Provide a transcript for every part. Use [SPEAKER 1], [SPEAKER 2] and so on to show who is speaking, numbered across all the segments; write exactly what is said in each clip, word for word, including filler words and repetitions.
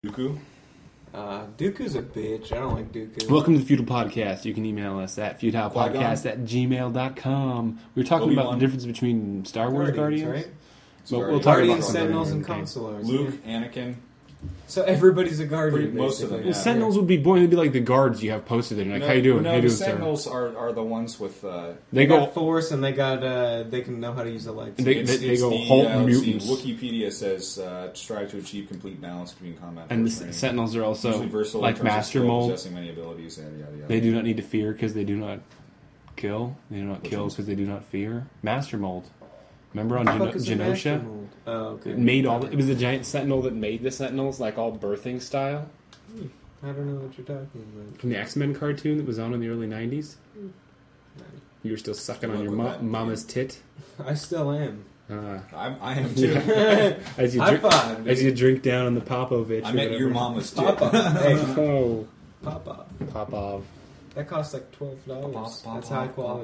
[SPEAKER 1] Dooku?
[SPEAKER 2] Uh, Dooku's a bitch. I don't like Dooku.
[SPEAKER 3] Welcome to the Feudal Podcast. You can email us at feudalpodcast at gmail dot com. We were talking
[SPEAKER 1] Obi-Wan.
[SPEAKER 3] about the difference between Star Wars
[SPEAKER 2] Guardians,
[SPEAKER 3] Guardians.
[SPEAKER 2] right?
[SPEAKER 3] Well, we'll
[SPEAKER 1] Guardians.
[SPEAKER 3] talk
[SPEAKER 2] Guardians,
[SPEAKER 3] about
[SPEAKER 2] Sentinels, and
[SPEAKER 3] Guardians.
[SPEAKER 2] Consulars.
[SPEAKER 1] Luke,
[SPEAKER 2] Yeah.
[SPEAKER 1] Anakin.
[SPEAKER 2] So everybody's a Guardian,
[SPEAKER 1] Pretty- most of them,
[SPEAKER 2] basically.
[SPEAKER 3] Well,
[SPEAKER 1] Yeah.
[SPEAKER 3] Sentinels would be boring. They'd be like the guards you have posted there. Like,
[SPEAKER 1] no,
[SPEAKER 3] how you doing?
[SPEAKER 1] No,
[SPEAKER 3] how you
[SPEAKER 1] the
[SPEAKER 3] doing, sir?
[SPEAKER 1] Sentinels are, are the ones with... Uh,
[SPEAKER 3] They
[SPEAKER 2] They
[SPEAKER 3] go.
[SPEAKER 2] got Force, and they got uh, they can know how to use the lights.
[SPEAKER 3] They-
[SPEAKER 1] it's,
[SPEAKER 3] they
[SPEAKER 1] it's
[SPEAKER 3] go
[SPEAKER 1] the,
[SPEAKER 3] halt
[SPEAKER 1] uh, let's see,
[SPEAKER 3] mutants.
[SPEAKER 1] Wikipedia says, uh, strive to achieve complete balance between combat
[SPEAKER 3] And the
[SPEAKER 1] force training.
[SPEAKER 3] Sentinels are also
[SPEAKER 1] Usually versatile in
[SPEAKER 3] like
[SPEAKER 1] terms of
[SPEAKER 3] Master
[SPEAKER 1] skill,
[SPEAKER 3] Mold.
[SPEAKER 1] possessing many abilities, yada, yada, yada.
[SPEAKER 3] They do not need to fear because they do not kill. They do not
[SPEAKER 1] Which
[SPEAKER 3] kill
[SPEAKER 1] ones?
[SPEAKER 3] because they do not fear. Master Mold. Remember on
[SPEAKER 2] What the
[SPEAKER 3] Geno-
[SPEAKER 2] fuck is a Master
[SPEAKER 3] Genosha?
[SPEAKER 2] Mold? Oh, okay.
[SPEAKER 3] It made all. The, it was the giant Sentinel that made the Sentinels, like all birthing style.
[SPEAKER 2] I don't know what you're talking about.
[SPEAKER 3] From the X-Men cartoon that was on in the early nineties. You were still sucking on
[SPEAKER 1] Look
[SPEAKER 3] your
[SPEAKER 1] with
[SPEAKER 3] mo-
[SPEAKER 1] that,
[SPEAKER 3] mama's tit.
[SPEAKER 2] I still am.
[SPEAKER 3] Uh,
[SPEAKER 1] I'm, I am too.
[SPEAKER 3] as you
[SPEAKER 2] High
[SPEAKER 3] drink,
[SPEAKER 2] five,
[SPEAKER 3] as
[SPEAKER 2] dude.
[SPEAKER 3] you drink down on the Popovich.
[SPEAKER 1] I
[SPEAKER 3] or
[SPEAKER 1] met your
[SPEAKER 3] whatever.
[SPEAKER 1] mama's too.
[SPEAKER 2] Papa. Hey,
[SPEAKER 3] Oh,
[SPEAKER 2] Papa.
[SPEAKER 3] Popov.
[SPEAKER 2] That costs like twelve dollars. That's high quality.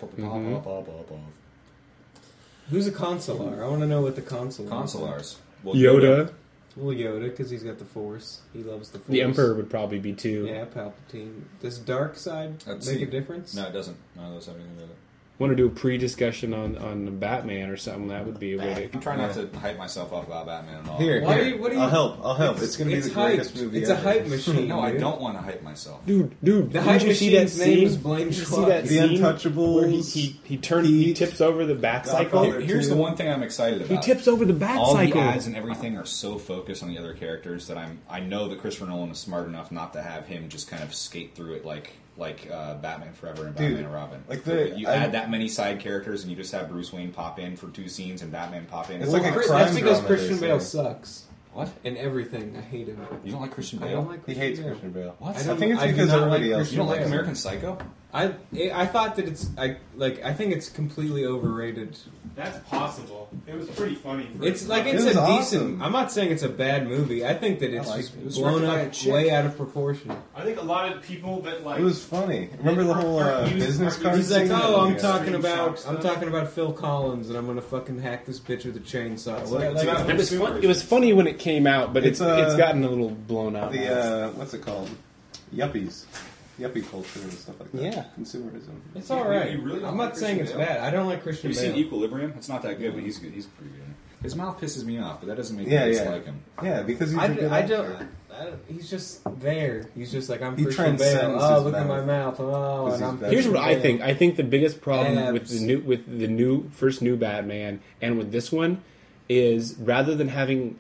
[SPEAKER 2] Who's a consular? I want to know what the consular is.
[SPEAKER 1] Consulars. Well,
[SPEAKER 3] Yoda.
[SPEAKER 2] Well, Yoda, because he's got the Force. He loves the Force.
[SPEAKER 3] The Emperor would probably be too.
[SPEAKER 2] Yeah, Palpatine. Does dark side
[SPEAKER 1] Let's
[SPEAKER 2] make
[SPEAKER 1] see.
[SPEAKER 2] a difference?
[SPEAKER 1] No, it doesn't. None of those have anything to do with it.
[SPEAKER 3] Want to do a pre-discussion on on Batman or something? That would be a way
[SPEAKER 1] I'm
[SPEAKER 3] to.
[SPEAKER 1] trying not to hype myself up about Batman at all.
[SPEAKER 4] Here,
[SPEAKER 2] Why
[SPEAKER 4] here.
[SPEAKER 2] are you- what are you-
[SPEAKER 4] I'll help. I'll help. It's,
[SPEAKER 2] It's,
[SPEAKER 4] going to be
[SPEAKER 2] it's
[SPEAKER 4] the greatest
[SPEAKER 2] hyped.
[SPEAKER 4] movie
[SPEAKER 2] It's
[SPEAKER 4] ever.
[SPEAKER 2] a hype machine.
[SPEAKER 1] No, I
[SPEAKER 2] dude.
[SPEAKER 1] don't want to hype myself.
[SPEAKER 3] Dude, dude,
[SPEAKER 2] The
[SPEAKER 3] did
[SPEAKER 2] hype
[SPEAKER 3] you see
[SPEAKER 2] machine's
[SPEAKER 3] that
[SPEAKER 2] name
[SPEAKER 3] scene?
[SPEAKER 2] is Blaine
[SPEAKER 3] Did you see
[SPEAKER 2] Schwartz.
[SPEAKER 3] that
[SPEAKER 4] The
[SPEAKER 3] scene
[SPEAKER 4] Untouchables.
[SPEAKER 3] where he he, he turns he
[SPEAKER 4] Heat.
[SPEAKER 3] tips over the bat cycle.
[SPEAKER 4] Godfather.
[SPEAKER 1] Here- here's the
[SPEAKER 4] two.
[SPEAKER 1] one thing I'm excited about.
[SPEAKER 3] He tips over the bat
[SPEAKER 1] All
[SPEAKER 3] cycle.
[SPEAKER 1] the ads and everything are so focused on the other characters that I'm. I know that Christopher Nolan is smart enough not to have him just kind of skate through it like like uh, Batman Forever and
[SPEAKER 4] Dude,
[SPEAKER 1] Batman and Robin.
[SPEAKER 4] like the-
[SPEAKER 1] you
[SPEAKER 4] I-
[SPEAKER 1] add that many side characters and you just have Bruce Wayne pop in for two scenes and Batman pop in.
[SPEAKER 4] It's
[SPEAKER 2] Well,
[SPEAKER 4] like a
[SPEAKER 2] Chris-
[SPEAKER 4] crime
[SPEAKER 2] that's because
[SPEAKER 4] drama,
[SPEAKER 2] Christian
[SPEAKER 4] they
[SPEAKER 2] Bale
[SPEAKER 4] say.
[SPEAKER 2] sucks.
[SPEAKER 1] What?
[SPEAKER 2] In everything. I hate him.
[SPEAKER 1] You don't like Christian
[SPEAKER 2] I
[SPEAKER 1] Bale?
[SPEAKER 2] don't like
[SPEAKER 4] He
[SPEAKER 2] Christian
[SPEAKER 4] hates
[SPEAKER 2] Bale.
[SPEAKER 4] Christian Bale.
[SPEAKER 1] What?
[SPEAKER 4] I
[SPEAKER 2] I don't-
[SPEAKER 4] think it's
[SPEAKER 2] I do
[SPEAKER 4] because
[SPEAKER 2] not
[SPEAKER 4] everybody
[SPEAKER 2] like
[SPEAKER 4] else.
[SPEAKER 1] You don't like
[SPEAKER 2] Bale.
[SPEAKER 1] American Psycho?
[SPEAKER 2] I I thought that it's I like I think it's completely overrated.
[SPEAKER 3] That's possible. It was pretty funny. For
[SPEAKER 2] It's like
[SPEAKER 4] It
[SPEAKER 2] it's
[SPEAKER 4] was
[SPEAKER 2] a
[SPEAKER 4] awesome.
[SPEAKER 2] decent. I'm not saying it's a bad movie. I think that it's
[SPEAKER 4] liked
[SPEAKER 2] just
[SPEAKER 4] it. It
[SPEAKER 1] was
[SPEAKER 2] blown
[SPEAKER 1] directed by a
[SPEAKER 2] up
[SPEAKER 1] chick.
[SPEAKER 2] way out of proportion.
[SPEAKER 3] I think a lot of people that like
[SPEAKER 4] It was funny. Remember the whole uh,
[SPEAKER 3] Aren't used-
[SPEAKER 4] business
[SPEAKER 3] aren't
[SPEAKER 4] card?
[SPEAKER 2] He's like,
[SPEAKER 4] scene?
[SPEAKER 2] oh, I'm
[SPEAKER 4] Yeah.
[SPEAKER 2] talking
[SPEAKER 3] Extreme
[SPEAKER 2] about
[SPEAKER 3] shock
[SPEAKER 2] I'm
[SPEAKER 3] stuff.
[SPEAKER 2] talking about Phil Collins, and I'm gonna fucking hack this bitch with a chainsaw. What I
[SPEAKER 3] It's
[SPEAKER 2] like-
[SPEAKER 3] about- it was fun. It was funny when it came out, but it's
[SPEAKER 4] It's, uh,
[SPEAKER 3] it's gotten a little blown out.
[SPEAKER 4] The uh, what's it called? Yuppies, yuppie culture and stuff like that.
[SPEAKER 3] Yeah.
[SPEAKER 4] Consumerism.
[SPEAKER 2] It's all right.
[SPEAKER 1] You really don't
[SPEAKER 2] I'm
[SPEAKER 1] like
[SPEAKER 2] not saying it's
[SPEAKER 1] Christian Bale?
[SPEAKER 2] bad. I don't like
[SPEAKER 1] Have
[SPEAKER 2] Christian
[SPEAKER 1] you seen
[SPEAKER 2] Bale.
[SPEAKER 1] Equilibrium? It's not that good, but he's good. He's pretty good. His mouth pisses me off, but that doesn't make
[SPEAKER 4] Yeah,
[SPEAKER 1] me
[SPEAKER 4] yeah.
[SPEAKER 1] dislike him.
[SPEAKER 4] Yeah, because he's
[SPEAKER 2] I,
[SPEAKER 4] a
[SPEAKER 2] d-
[SPEAKER 4] good
[SPEAKER 2] I
[SPEAKER 4] actor.
[SPEAKER 2] don't, I don't. He's just there. He's just like I'm
[SPEAKER 4] He
[SPEAKER 2] Christian Bale.
[SPEAKER 4] transcends
[SPEAKER 2] Oh,
[SPEAKER 4] his
[SPEAKER 2] look at my
[SPEAKER 4] mouth.
[SPEAKER 2] mouth. Oh,
[SPEAKER 4] Because
[SPEAKER 2] and
[SPEAKER 4] he's
[SPEAKER 2] I'm
[SPEAKER 4] better.
[SPEAKER 3] Here's
[SPEAKER 2] Christian
[SPEAKER 3] what I
[SPEAKER 2] Bale.
[SPEAKER 3] think. I think the biggest problem with
[SPEAKER 2] Abs.
[SPEAKER 3] the new with the new first new Batman and with this one is rather than having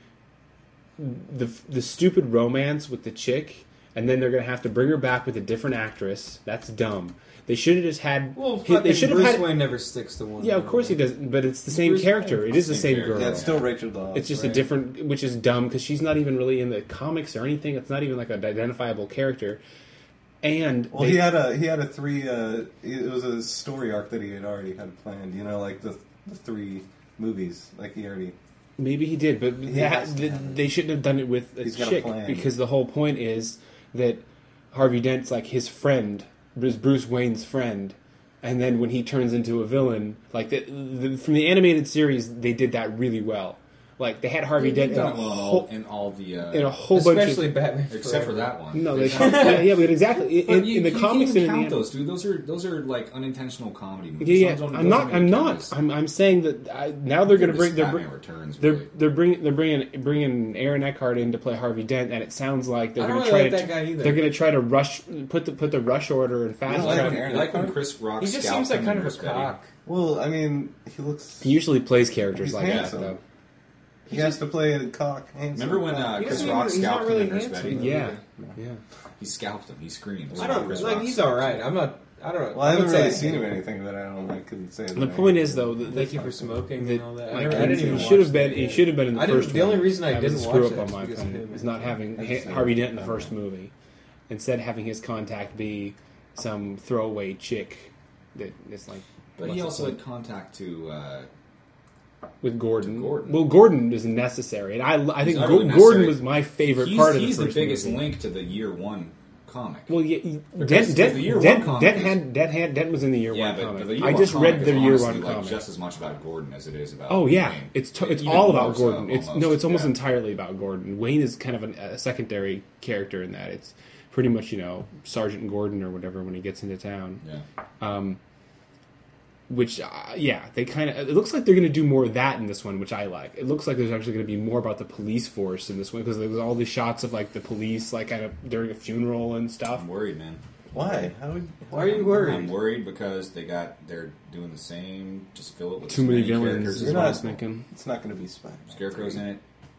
[SPEAKER 3] the the stupid romance with the chick and then they're gonna have to bring her back with a different actress. That's dumb. They should have just had.
[SPEAKER 2] Well,
[SPEAKER 3] he-
[SPEAKER 2] fucking
[SPEAKER 3] they should have
[SPEAKER 2] Bruce
[SPEAKER 3] had.
[SPEAKER 2] Wayne never sticks to one.
[SPEAKER 3] Yeah, of course he does, but it's the same
[SPEAKER 2] Bruce
[SPEAKER 3] character.
[SPEAKER 2] Wayne.
[SPEAKER 3] It is the
[SPEAKER 1] Same
[SPEAKER 3] same
[SPEAKER 1] character.
[SPEAKER 3] girl.
[SPEAKER 4] Yeah, it's still Rachel Dawes.
[SPEAKER 3] It's just a
[SPEAKER 4] right?
[SPEAKER 3] different, which is dumb because she's not even really in the comics or anything. It's not even like an identifiable character. And
[SPEAKER 4] Well,
[SPEAKER 3] they-
[SPEAKER 4] he had a he had a three. Uh, it was a story arc that he had already had planned. You know, like the the three movies. Like he already.
[SPEAKER 3] maybe he did, but
[SPEAKER 4] He
[SPEAKER 3] that,
[SPEAKER 4] has to
[SPEAKER 3] th-
[SPEAKER 4] have it.
[SPEAKER 3] they shouldn't have done it with a
[SPEAKER 4] He's got a
[SPEAKER 3] chick
[SPEAKER 4] plan.
[SPEAKER 3] because the whole point is that Harvey Dent's like his friend, is Bruce Wayne's friend, and then when he turns into a villain, like the, the, from the animated series, they did that really well. Like they had Harvey Dent in a,
[SPEAKER 1] Done well in all,
[SPEAKER 3] whole,
[SPEAKER 1] in all the uh,
[SPEAKER 3] in a whole bunch
[SPEAKER 2] Especially
[SPEAKER 3] of.
[SPEAKER 2] Batman.
[SPEAKER 1] except for
[SPEAKER 2] Forever.
[SPEAKER 1] that one.
[SPEAKER 3] No, they yeah, yeah, but exactly in,
[SPEAKER 1] But you,
[SPEAKER 3] in the
[SPEAKER 1] you
[SPEAKER 3] comics
[SPEAKER 1] can't
[SPEAKER 3] and
[SPEAKER 1] even
[SPEAKER 3] in
[SPEAKER 1] count
[SPEAKER 3] the
[SPEAKER 1] those, dude. Those are those are like unintentional comedy movies.
[SPEAKER 3] yeah,
[SPEAKER 1] Those
[SPEAKER 3] yeah.
[SPEAKER 1] don't-
[SPEAKER 3] I'm
[SPEAKER 1] those
[SPEAKER 3] not.
[SPEAKER 1] don't
[SPEAKER 3] I'm
[SPEAKER 1] even
[SPEAKER 3] not.
[SPEAKER 1] count as-
[SPEAKER 3] I'm. I'm saying that I, now they're going to
[SPEAKER 1] This
[SPEAKER 3] bring. They're,
[SPEAKER 1] Batman
[SPEAKER 3] bring-
[SPEAKER 1] Returns.
[SPEAKER 3] they're
[SPEAKER 1] Really.
[SPEAKER 3] they're bringing they're bringing bringing Aaron Eckhart in to play Harvey Dent, and it sounds like they're
[SPEAKER 2] I
[SPEAKER 3] going
[SPEAKER 2] don't
[SPEAKER 3] to
[SPEAKER 2] really
[SPEAKER 3] try
[SPEAKER 2] like
[SPEAKER 3] to
[SPEAKER 2] that guy either.
[SPEAKER 3] they're going to try to rush put the put the rush order and
[SPEAKER 1] You
[SPEAKER 3] fast
[SPEAKER 1] don't like,
[SPEAKER 3] track.
[SPEAKER 1] when, you like when Chris Rock
[SPEAKER 2] He just
[SPEAKER 1] scalped
[SPEAKER 2] seems like
[SPEAKER 1] him
[SPEAKER 2] kind
[SPEAKER 1] in
[SPEAKER 2] of a
[SPEAKER 1] Respect.
[SPEAKER 2] cock.
[SPEAKER 4] Well, I mean, he looks.
[SPEAKER 3] He usually plays characters
[SPEAKER 4] He's
[SPEAKER 3] like
[SPEAKER 4] handsome.
[SPEAKER 3] that, though.
[SPEAKER 4] He has to play a cock. Handsome
[SPEAKER 1] Remember when
[SPEAKER 4] cock.
[SPEAKER 1] uh,
[SPEAKER 2] He
[SPEAKER 1] Chris
[SPEAKER 2] doesn't
[SPEAKER 1] Rock
[SPEAKER 2] even- he's not
[SPEAKER 1] scalped
[SPEAKER 2] really
[SPEAKER 1] him in
[SPEAKER 2] handsome.
[SPEAKER 1] Respect?
[SPEAKER 3] Yeah, yeah.
[SPEAKER 1] He scalped him. He screamed.
[SPEAKER 2] I don't
[SPEAKER 1] Chris
[SPEAKER 2] like.
[SPEAKER 1] Rock
[SPEAKER 2] He's
[SPEAKER 1] scalped
[SPEAKER 2] all right.
[SPEAKER 1] him.
[SPEAKER 2] I'm not. I don't know.
[SPEAKER 4] Well, I haven't
[SPEAKER 2] would
[SPEAKER 4] really
[SPEAKER 2] say-
[SPEAKER 4] seen him in anything that I don't. I couldn't say.
[SPEAKER 3] The
[SPEAKER 4] that
[SPEAKER 3] point
[SPEAKER 4] I-
[SPEAKER 3] is, though, that,
[SPEAKER 2] Thank you for smoking
[SPEAKER 3] that
[SPEAKER 2] and all that. I,
[SPEAKER 3] like,
[SPEAKER 2] never, I didn't even
[SPEAKER 3] he
[SPEAKER 2] watch
[SPEAKER 3] should have
[SPEAKER 2] that
[SPEAKER 3] been. He
[SPEAKER 2] yet.
[SPEAKER 3] should have been in the
[SPEAKER 2] I didn't-
[SPEAKER 3] first.
[SPEAKER 2] the only
[SPEAKER 3] one.
[SPEAKER 2] reason I
[SPEAKER 3] That was
[SPEAKER 2] didn't
[SPEAKER 3] a screw
[SPEAKER 2] watch
[SPEAKER 3] up
[SPEAKER 2] it
[SPEAKER 3] on
[SPEAKER 2] is
[SPEAKER 3] my
[SPEAKER 2] because
[SPEAKER 3] part
[SPEAKER 2] of him.
[SPEAKER 3] is not having
[SPEAKER 4] I just-
[SPEAKER 3] Harvey Dent in the first movie, instead having his contact be some throwaway chick that is like.
[SPEAKER 1] But
[SPEAKER 3] what's
[SPEAKER 1] he
[SPEAKER 3] it
[SPEAKER 1] also
[SPEAKER 3] called?
[SPEAKER 1] had contact to. Uh,
[SPEAKER 3] with Gordon.
[SPEAKER 1] To Gordon.
[SPEAKER 3] Well, Gordon is necessary, and I, I think
[SPEAKER 1] He's
[SPEAKER 3] Go-
[SPEAKER 1] utterly
[SPEAKER 3] Gordon
[SPEAKER 1] necessary.
[SPEAKER 3] was my favorite
[SPEAKER 1] he's
[SPEAKER 3] part of
[SPEAKER 1] he's
[SPEAKER 3] the
[SPEAKER 1] the
[SPEAKER 3] first
[SPEAKER 1] biggest
[SPEAKER 3] movie.
[SPEAKER 1] link to the year one comic.
[SPEAKER 3] Well, yeah, Dent,
[SPEAKER 1] Because
[SPEAKER 3] Dent,
[SPEAKER 1] the year one
[SPEAKER 3] Dent,
[SPEAKER 1] comic
[SPEAKER 3] Dent,
[SPEAKER 1] is-
[SPEAKER 3] had, Dent, had, Dent was in the year
[SPEAKER 1] yeah,
[SPEAKER 3] one
[SPEAKER 1] but,
[SPEAKER 3] comic.
[SPEAKER 1] but the year
[SPEAKER 3] I
[SPEAKER 1] one
[SPEAKER 3] just
[SPEAKER 1] comic
[SPEAKER 3] read
[SPEAKER 1] is
[SPEAKER 3] the year
[SPEAKER 1] honestly,
[SPEAKER 3] one
[SPEAKER 1] like,
[SPEAKER 3] comic.
[SPEAKER 1] just as much about Gordon as it is about.
[SPEAKER 3] Oh yeah,
[SPEAKER 1] Wayne.
[SPEAKER 3] it's to, it's
[SPEAKER 1] Even
[SPEAKER 3] all
[SPEAKER 1] more
[SPEAKER 3] about
[SPEAKER 1] so,
[SPEAKER 3] Gordon. It's
[SPEAKER 1] almost.
[SPEAKER 3] no, it's almost
[SPEAKER 1] Yeah.
[SPEAKER 3] entirely about Gordon. Wayne is kind of an, a secondary character in that. It's pretty much you know Sergeant Gordon or whatever when he gets into town.
[SPEAKER 1] Yeah.
[SPEAKER 3] Um, which uh, yeah, they kind of. It looks like they're going to do more of that in this one, which I like. It looks like there's actually going to be more about the police force in this one because there's all these shots of like the police like kind of during a funeral and stuff.
[SPEAKER 1] I'm worried, man.
[SPEAKER 4] Why? How would?
[SPEAKER 2] Why are you worried?
[SPEAKER 1] I'm worried because they got they're doing the same. Just fill it with
[SPEAKER 3] Too
[SPEAKER 1] as
[SPEAKER 3] many
[SPEAKER 1] characters
[SPEAKER 3] villains
[SPEAKER 1] as
[SPEAKER 3] is
[SPEAKER 4] You're
[SPEAKER 3] what I
[SPEAKER 4] not-
[SPEAKER 3] was thinking.
[SPEAKER 4] It's not going to be Spider.
[SPEAKER 1] Scarecrow's in it.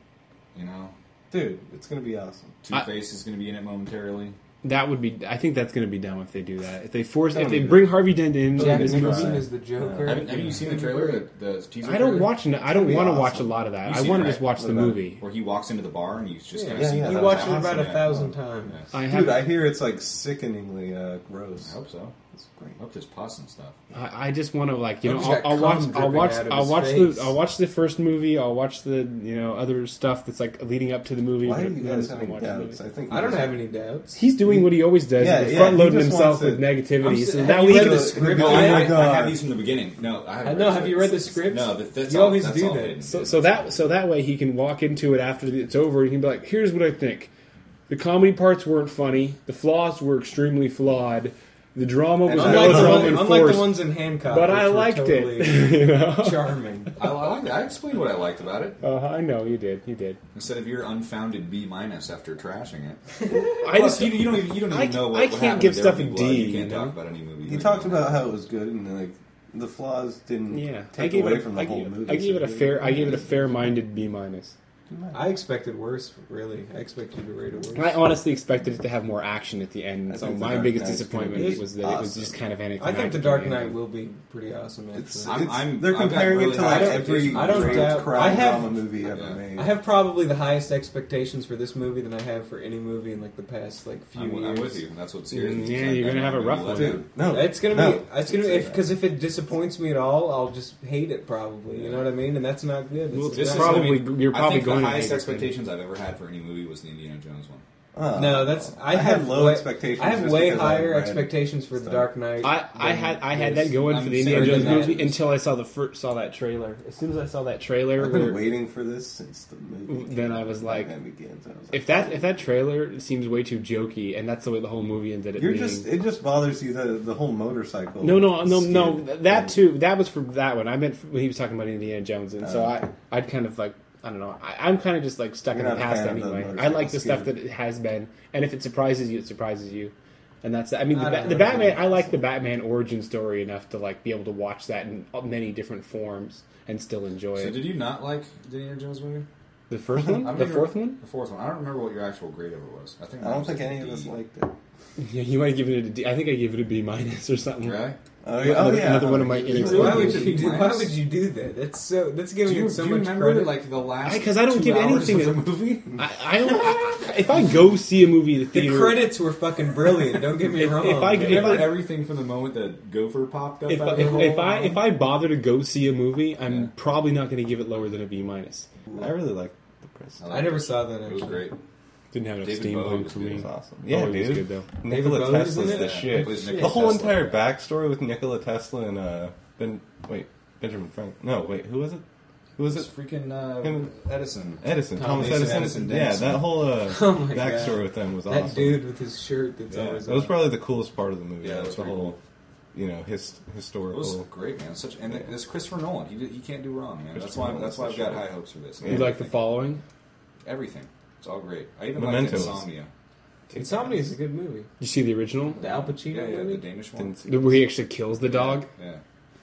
[SPEAKER 1] You know,
[SPEAKER 4] Dude, it's going to be awesome.
[SPEAKER 1] Two Face is going to be in it momentarily.
[SPEAKER 3] That would be. I think that's going to be dumb if they do that. If they force, if
[SPEAKER 4] Don't
[SPEAKER 3] they
[SPEAKER 4] even-
[SPEAKER 3] bring Harvey Dent in,
[SPEAKER 2] Jack
[SPEAKER 3] this
[SPEAKER 2] Nicholson
[SPEAKER 3] movie-
[SPEAKER 2] is the Joker.
[SPEAKER 1] Have, have you seen the trailer? The, the teaser.
[SPEAKER 3] I don't
[SPEAKER 1] trailer?
[SPEAKER 3] watch. I don't
[SPEAKER 4] gonna be
[SPEAKER 3] want to
[SPEAKER 4] awesome.
[SPEAKER 3] watch a lot of that.
[SPEAKER 1] You've
[SPEAKER 3] I
[SPEAKER 1] seen
[SPEAKER 3] want
[SPEAKER 1] it,
[SPEAKER 3] to just
[SPEAKER 1] right?
[SPEAKER 3] watch
[SPEAKER 4] What
[SPEAKER 3] the
[SPEAKER 4] about-
[SPEAKER 3] movie.
[SPEAKER 1] Where he walks into the bar and you just
[SPEAKER 2] Yeah,
[SPEAKER 1] kind
[SPEAKER 4] yeah,
[SPEAKER 1] of see.
[SPEAKER 4] yeah,
[SPEAKER 2] we
[SPEAKER 4] that
[SPEAKER 2] watched
[SPEAKER 4] was
[SPEAKER 2] it about
[SPEAKER 4] awesome.
[SPEAKER 2] a thousand times.
[SPEAKER 1] Yes.
[SPEAKER 3] I
[SPEAKER 1] I,
[SPEAKER 3] have.
[SPEAKER 4] Dude, I hear it's like sickeningly uh, gross.
[SPEAKER 1] hope so.
[SPEAKER 4] It's great.
[SPEAKER 1] I hope there's pus and stuff.
[SPEAKER 3] I, I just want to like you know
[SPEAKER 2] He's
[SPEAKER 3] I'll,
[SPEAKER 2] got
[SPEAKER 3] I'll watch
[SPEAKER 2] cum
[SPEAKER 3] I'll
[SPEAKER 2] dripping
[SPEAKER 3] watch
[SPEAKER 2] out of
[SPEAKER 3] I'll
[SPEAKER 2] his
[SPEAKER 3] watch
[SPEAKER 2] face.
[SPEAKER 3] the I'll watch the first movie. I'll watch the you know other stuff that's like leading up to the movie.
[SPEAKER 4] Why are
[SPEAKER 3] but
[SPEAKER 4] you
[SPEAKER 3] then
[SPEAKER 4] guys
[SPEAKER 3] I'll
[SPEAKER 4] having
[SPEAKER 3] watch the
[SPEAKER 4] doubts?
[SPEAKER 3] movie.
[SPEAKER 4] I think
[SPEAKER 2] I don't
[SPEAKER 4] you
[SPEAKER 2] have any doubts.
[SPEAKER 3] He's doing what he always does.
[SPEAKER 4] Yeah,
[SPEAKER 3] he's
[SPEAKER 4] yeah,
[SPEAKER 3] front
[SPEAKER 4] he
[SPEAKER 3] loading
[SPEAKER 4] just
[SPEAKER 3] himself
[SPEAKER 4] wants
[SPEAKER 3] with
[SPEAKER 4] to-
[SPEAKER 3] negativity.
[SPEAKER 2] I'm
[SPEAKER 3] So
[SPEAKER 2] s-
[SPEAKER 3] that
[SPEAKER 2] have
[SPEAKER 3] way
[SPEAKER 2] you
[SPEAKER 3] he
[SPEAKER 2] read the
[SPEAKER 3] can-
[SPEAKER 2] script?
[SPEAKER 1] No,
[SPEAKER 4] Oh
[SPEAKER 1] I,
[SPEAKER 4] my
[SPEAKER 1] I,
[SPEAKER 4] God.
[SPEAKER 1] I have these from the beginning. No, I
[SPEAKER 2] I
[SPEAKER 1] haven't.
[SPEAKER 2] know.
[SPEAKER 1] read
[SPEAKER 2] Have
[SPEAKER 1] it.
[SPEAKER 2] you read the scripts?
[SPEAKER 1] No, that, that's
[SPEAKER 2] You
[SPEAKER 1] all,
[SPEAKER 2] always
[SPEAKER 1] that's
[SPEAKER 2] do
[SPEAKER 1] all
[SPEAKER 2] that.
[SPEAKER 1] hidden.
[SPEAKER 3] So, so that so that way he can walk into it after it's over and he can be like, "Here's what I think: the comedy parts weren't funny, the flaws were extremely flawed, the drama was
[SPEAKER 2] Unlike, the,
[SPEAKER 3] melodrama
[SPEAKER 2] one,
[SPEAKER 3] and
[SPEAKER 2] unlike
[SPEAKER 3] forced,
[SPEAKER 2] the ones in Hancock,
[SPEAKER 3] but
[SPEAKER 2] which
[SPEAKER 3] I
[SPEAKER 2] were
[SPEAKER 3] liked
[SPEAKER 2] totally
[SPEAKER 3] it." You know?
[SPEAKER 2] charming.
[SPEAKER 1] I, I, liked it. I explained what I liked about it
[SPEAKER 3] Uh, I know you did. You did.
[SPEAKER 1] instead of your unfounded B minus after trashing it.
[SPEAKER 3] I
[SPEAKER 1] Plus,
[SPEAKER 3] just
[SPEAKER 1] you, you don't even you don't even
[SPEAKER 3] I-
[SPEAKER 1] know what,
[SPEAKER 3] I
[SPEAKER 1] what
[SPEAKER 3] can't
[SPEAKER 1] happened
[SPEAKER 3] give
[SPEAKER 1] to
[SPEAKER 3] stuff
[SPEAKER 1] There
[SPEAKER 3] a
[SPEAKER 1] Will Be Blood.
[SPEAKER 3] D,
[SPEAKER 1] You can't
[SPEAKER 3] you know?
[SPEAKER 1] talk about any movie.
[SPEAKER 4] He
[SPEAKER 1] when
[SPEAKER 4] talked
[SPEAKER 1] you-
[SPEAKER 4] about how it was good and like the flaws didn't
[SPEAKER 3] yeah. I
[SPEAKER 4] take
[SPEAKER 3] gave
[SPEAKER 4] away
[SPEAKER 3] it.
[SPEAKER 4] from the
[SPEAKER 3] I
[SPEAKER 4] whole
[SPEAKER 3] gave,
[SPEAKER 4] movie.
[SPEAKER 3] I gave
[SPEAKER 4] so
[SPEAKER 3] it a
[SPEAKER 4] he-
[SPEAKER 3] fair. I gave it a fair-minded B minus.
[SPEAKER 2] I expected worse. Really, I expected you to rate it worse.
[SPEAKER 3] I honestly expected it to have more action at the end.
[SPEAKER 4] I
[SPEAKER 3] So
[SPEAKER 4] think The
[SPEAKER 3] my
[SPEAKER 4] Dark
[SPEAKER 3] biggest
[SPEAKER 4] Knight's
[SPEAKER 3] disappointment
[SPEAKER 4] gonna be
[SPEAKER 3] was that it was
[SPEAKER 4] awesome.
[SPEAKER 3] just kind of
[SPEAKER 2] I
[SPEAKER 3] anticlimactic.
[SPEAKER 2] think The Dark Knight will be pretty awesome. Actually,
[SPEAKER 4] It's,
[SPEAKER 1] I'm-
[SPEAKER 4] it's-
[SPEAKER 1] I'm-
[SPEAKER 4] they're
[SPEAKER 1] I've got
[SPEAKER 4] comparing
[SPEAKER 1] really
[SPEAKER 4] it to
[SPEAKER 1] high
[SPEAKER 4] like
[SPEAKER 1] expectations.
[SPEAKER 4] every
[SPEAKER 2] I don't
[SPEAKER 4] great
[SPEAKER 2] doubt-
[SPEAKER 4] crime
[SPEAKER 2] I have-
[SPEAKER 4] drama movie ever
[SPEAKER 1] Yeah.
[SPEAKER 4] made.
[SPEAKER 2] I have probably the highest expectations for this movie than I have for any movie in like the past like few
[SPEAKER 1] I'm,
[SPEAKER 2] years.
[SPEAKER 1] I'm with you. That's what scares me.
[SPEAKER 3] Mm, yeah,
[SPEAKER 1] I-
[SPEAKER 3] you're
[SPEAKER 1] I
[SPEAKER 3] gonna
[SPEAKER 1] know
[SPEAKER 3] have a
[SPEAKER 1] I'm
[SPEAKER 3] rough
[SPEAKER 1] gonna
[SPEAKER 3] one.
[SPEAKER 1] let
[SPEAKER 4] Dude, no,
[SPEAKER 2] It's gonna
[SPEAKER 4] no.
[SPEAKER 2] be. It's gonna
[SPEAKER 4] Say
[SPEAKER 2] be because if, it disappoints me at all, I'll just hate it. Probably, you know what I mean, and that's not good.
[SPEAKER 3] Well,
[SPEAKER 2] It's
[SPEAKER 3] this
[SPEAKER 2] not-
[SPEAKER 3] is probably-
[SPEAKER 1] I mean,
[SPEAKER 3] you're
[SPEAKER 1] I
[SPEAKER 3] probably
[SPEAKER 1] think
[SPEAKER 3] going
[SPEAKER 1] the
[SPEAKER 3] to
[SPEAKER 1] highest
[SPEAKER 3] hate it.
[SPEAKER 1] expectations I've ever had for any movie was the Indiana Jones one.
[SPEAKER 4] Oh,
[SPEAKER 2] No, that's I,
[SPEAKER 4] I
[SPEAKER 2] have
[SPEAKER 4] had low
[SPEAKER 2] way,
[SPEAKER 4] expectations
[SPEAKER 2] I have
[SPEAKER 4] just
[SPEAKER 2] way
[SPEAKER 4] because I
[SPEAKER 2] higher
[SPEAKER 4] read
[SPEAKER 2] expectations for The
[SPEAKER 4] stuff.
[SPEAKER 2] Dark Knight.
[SPEAKER 3] I, I
[SPEAKER 2] than
[SPEAKER 3] had I had
[SPEAKER 2] this.
[SPEAKER 3] that going
[SPEAKER 1] I'm
[SPEAKER 3] for the
[SPEAKER 1] sorry
[SPEAKER 3] Indiana Jones
[SPEAKER 2] than
[SPEAKER 3] movie
[SPEAKER 2] that.
[SPEAKER 3] until I saw the first, saw that trailer. As soon as I saw that trailer,
[SPEAKER 4] I've
[SPEAKER 3] where-
[SPEAKER 4] been waiting for this since the movie.
[SPEAKER 3] Then
[SPEAKER 4] came
[SPEAKER 3] I
[SPEAKER 4] out.
[SPEAKER 3] was like,
[SPEAKER 4] Batman Begins. I was like,
[SPEAKER 3] if that if that trailer seems way too jokey, and that's the way the whole movie ended up
[SPEAKER 4] you're
[SPEAKER 3] being.
[SPEAKER 4] just it just bothers you the the whole motorcycle.
[SPEAKER 3] No, no, no, no.
[SPEAKER 4] skid
[SPEAKER 3] That
[SPEAKER 4] thing.
[SPEAKER 3] too. That was for that one. I meant when he was talking about Indiana Jones, and so
[SPEAKER 4] Oh,
[SPEAKER 3] I,
[SPEAKER 4] okay.
[SPEAKER 3] I'd kind of like, I don't know. I, I'm kind of just like stuck
[SPEAKER 4] You're
[SPEAKER 3] in the
[SPEAKER 4] not a
[SPEAKER 3] past
[SPEAKER 4] fan of the
[SPEAKER 3] anyway. I
[SPEAKER 4] motorcycle
[SPEAKER 3] like the stuff
[SPEAKER 4] skid.
[SPEAKER 3] that it has been, and if it surprises you, it surprises you, and that's. I mean, the,
[SPEAKER 2] I
[SPEAKER 3] Ba-
[SPEAKER 2] don't
[SPEAKER 3] the
[SPEAKER 2] know.
[SPEAKER 3] Batman. I like the Batman origin story enough to like be able to watch that in many different forms and still enjoy
[SPEAKER 1] So
[SPEAKER 3] it.
[SPEAKER 1] did you not like the Indiana Jones movie?
[SPEAKER 3] The first one,
[SPEAKER 1] I've
[SPEAKER 3] the
[SPEAKER 1] never-
[SPEAKER 3] fourth one.
[SPEAKER 1] The fourth one. I don't remember what your actual grade of it was. I think
[SPEAKER 4] I
[SPEAKER 1] mine
[SPEAKER 4] don't
[SPEAKER 1] was
[SPEAKER 4] think
[SPEAKER 1] like
[SPEAKER 4] any
[SPEAKER 1] a
[SPEAKER 4] of us
[SPEAKER 1] D.
[SPEAKER 4] liked it.
[SPEAKER 3] Yeah, you might have given it a D. I think I gave it a B minus or something.
[SPEAKER 1] Really?
[SPEAKER 4] Oh,
[SPEAKER 3] yeah,
[SPEAKER 4] oh,
[SPEAKER 3] another-
[SPEAKER 4] yeah.
[SPEAKER 3] another one of my
[SPEAKER 4] You
[SPEAKER 3] inexpensive-
[SPEAKER 4] really
[SPEAKER 2] Why would
[SPEAKER 1] Is it
[SPEAKER 2] you do? Why
[SPEAKER 1] minus?
[SPEAKER 2] would you do that? That's so. That's
[SPEAKER 1] Do
[SPEAKER 2] giving
[SPEAKER 1] you,
[SPEAKER 2] it so
[SPEAKER 1] do you
[SPEAKER 2] much
[SPEAKER 1] remember
[SPEAKER 2] credit.
[SPEAKER 1] like the last?
[SPEAKER 3] Because I don't
[SPEAKER 1] two
[SPEAKER 3] give
[SPEAKER 1] hours
[SPEAKER 3] anything
[SPEAKER 1] of
[SPEAKER 3] a-
[SPEAKER 1] the movie.
[SPEAKER 3] I, I don't. I, if I go see a movie at the
[SPEAKER 2] the
[SPEAKER 3] theater,
[SPEAKER 2] credits were fucking brilliant. Don't get me
[SPEAKER 3] If-
[SPEAKER 2] wrong.
[SPEAKER 3] if I-
[SPEAKER 1] Do
[SPEAKER 3] if
[SPEAKER 1] you remember
[SPEAKER 3] I-
[SPEAKER 1] everything from the moment that Gopher popped up?
[SPEAKER 3] if,
[SPEAKER 1] out of
[SPEAKER 3] if,
[SPEAKER 1] the hole?
[SPEAKER 3] if I if I bother to go see a movie, I'm
[SPEAKER 1] Yeah.
[SPEAKER 3] probably not going to give it lower than a B minus.
[SPEAKER 4] I really liked the press.
[SPEAKER 2] I never saw that.
[SPEAKER 1] It was
[SPEAKER 2] Actually.
[SPEAKER 1] great.
[SPEAKER 3] Didn't have enough
[SPEAKER 1] David
[SPEAKER 3] steam
[SPEAKER 1] Bowie
[SPEAKER 3] on
[SPEAKER 1] was
[SPEAKER 3] for
[SPEAKER 1] good.
[SPEAKER 3] me.
[SPEAKER 4] It was awesome.
[SPEAKER 3] Oh,
[SPEAKER 4] Yeah,
[SPEAKER 3] it was
[SPEAKER 4] dude.
[SPEAKER 3] good though.
[SPEAKER 4] Nikola
[SPEAKER 2] David Bowie's
[SPEAKER 4] Tesla's
[SPEAKER 2] in
[SPEAKER 4] the
[SPEAKER 2] it?
[SPEAKER 4] shit.
[SPEAKER 1] It was
[SPEAKER 2] The
[SPEAKER 4] The
[SPEAKER 1] Nikola
[SPEAKER 4] whole
[SPEAKER 1] Tesla.
[SPEAKER 4] entire backstory with Nikola Tesla and uh, Ben. Wait, Benjamin Frank. No, wait, who was it? Who was
[SPEAKER 1] It's
[SPEAKER 4] it?
[SPEAKER 1] freaking uh,
[SPEAKER 4] Him-
[SPEAKER 1] Edison.
[SPEAKER 4] Edison.
[SPEAKER 1] Thomas
[SPEAKER 4] Thomas
[SPEAKER 1] Edison,
[SPEAKER 4] Edison.
[SPEAKER 1] Edison
[SPEAKER 4] yeah,
[SPEAKER 1] Denison.
[SPEAKER 4] that whole uh,
[SPEAKER 2] Oh my
[SPEAKER 4] backstory
[SPEAKER 2] God.
[SPEAKER 4] with them was
[SPEAKER 2] That
[SPEAKER 4] awesome.
[SPEAKER 2] dude with his shirt that's
[SPEAKER 1] Yeah,
[SPEAKER 2] always
[SPEAKER 4] That was
[SPEAKER 2] on.
[SPEAKER 4] probably the coolest part of the movie.
[SPEAKER 1] Yeah,
[SPEAKER 4] Yeah,
[SPEAKER 1] that
[SPEAKER 4] was
[SPEAKER 1] was
[SPEAKER 4] the
[SPEAKER 1] pretty
[SPEAKER 4] whole,
[SPEAKER 1] cool.
[SPEAKER 4] you know, his
[SPEAKER 1] It
[SPEAKER 4] historical.
[SPEAKER 1] was great, man. Such and this Christopher Nolan. He did, he can't do wrong, man. That's
[SPEAKER 4] Christopher
[SPEAKER 1] why
[SPEAKER 4] Nolan's
[SPEAKER 1] that's why I've
[SPEAKER 4] the
[SPEAKER 1] got
[SPEAKER 4] shit.
[SPEAKER 1] high hopes for this.
[SPEAKER 3] You like the following?
[SPEAKER 1] Everything. It's all great. I even
[SPEAKER 4] Memento
[SPEAKER 1] like
[SPEAKER 4] was-
[SPEAKER 1] Insomnia.
[SPEAKER 2] Insomnia is a good movie.
[SPEAKER 3] You see the original,
[SPEAKER 2] The Al Pacino
[SPEAKER 1] Yeah, yeah, the
[SPEAKER 2] movie.
[SPEAKER 1] Danish one.
[SPEAKER 4] Didn't see
[SPEAKER 3] The- where he actually kills the dog.
[SPEAKER 1] Yeah.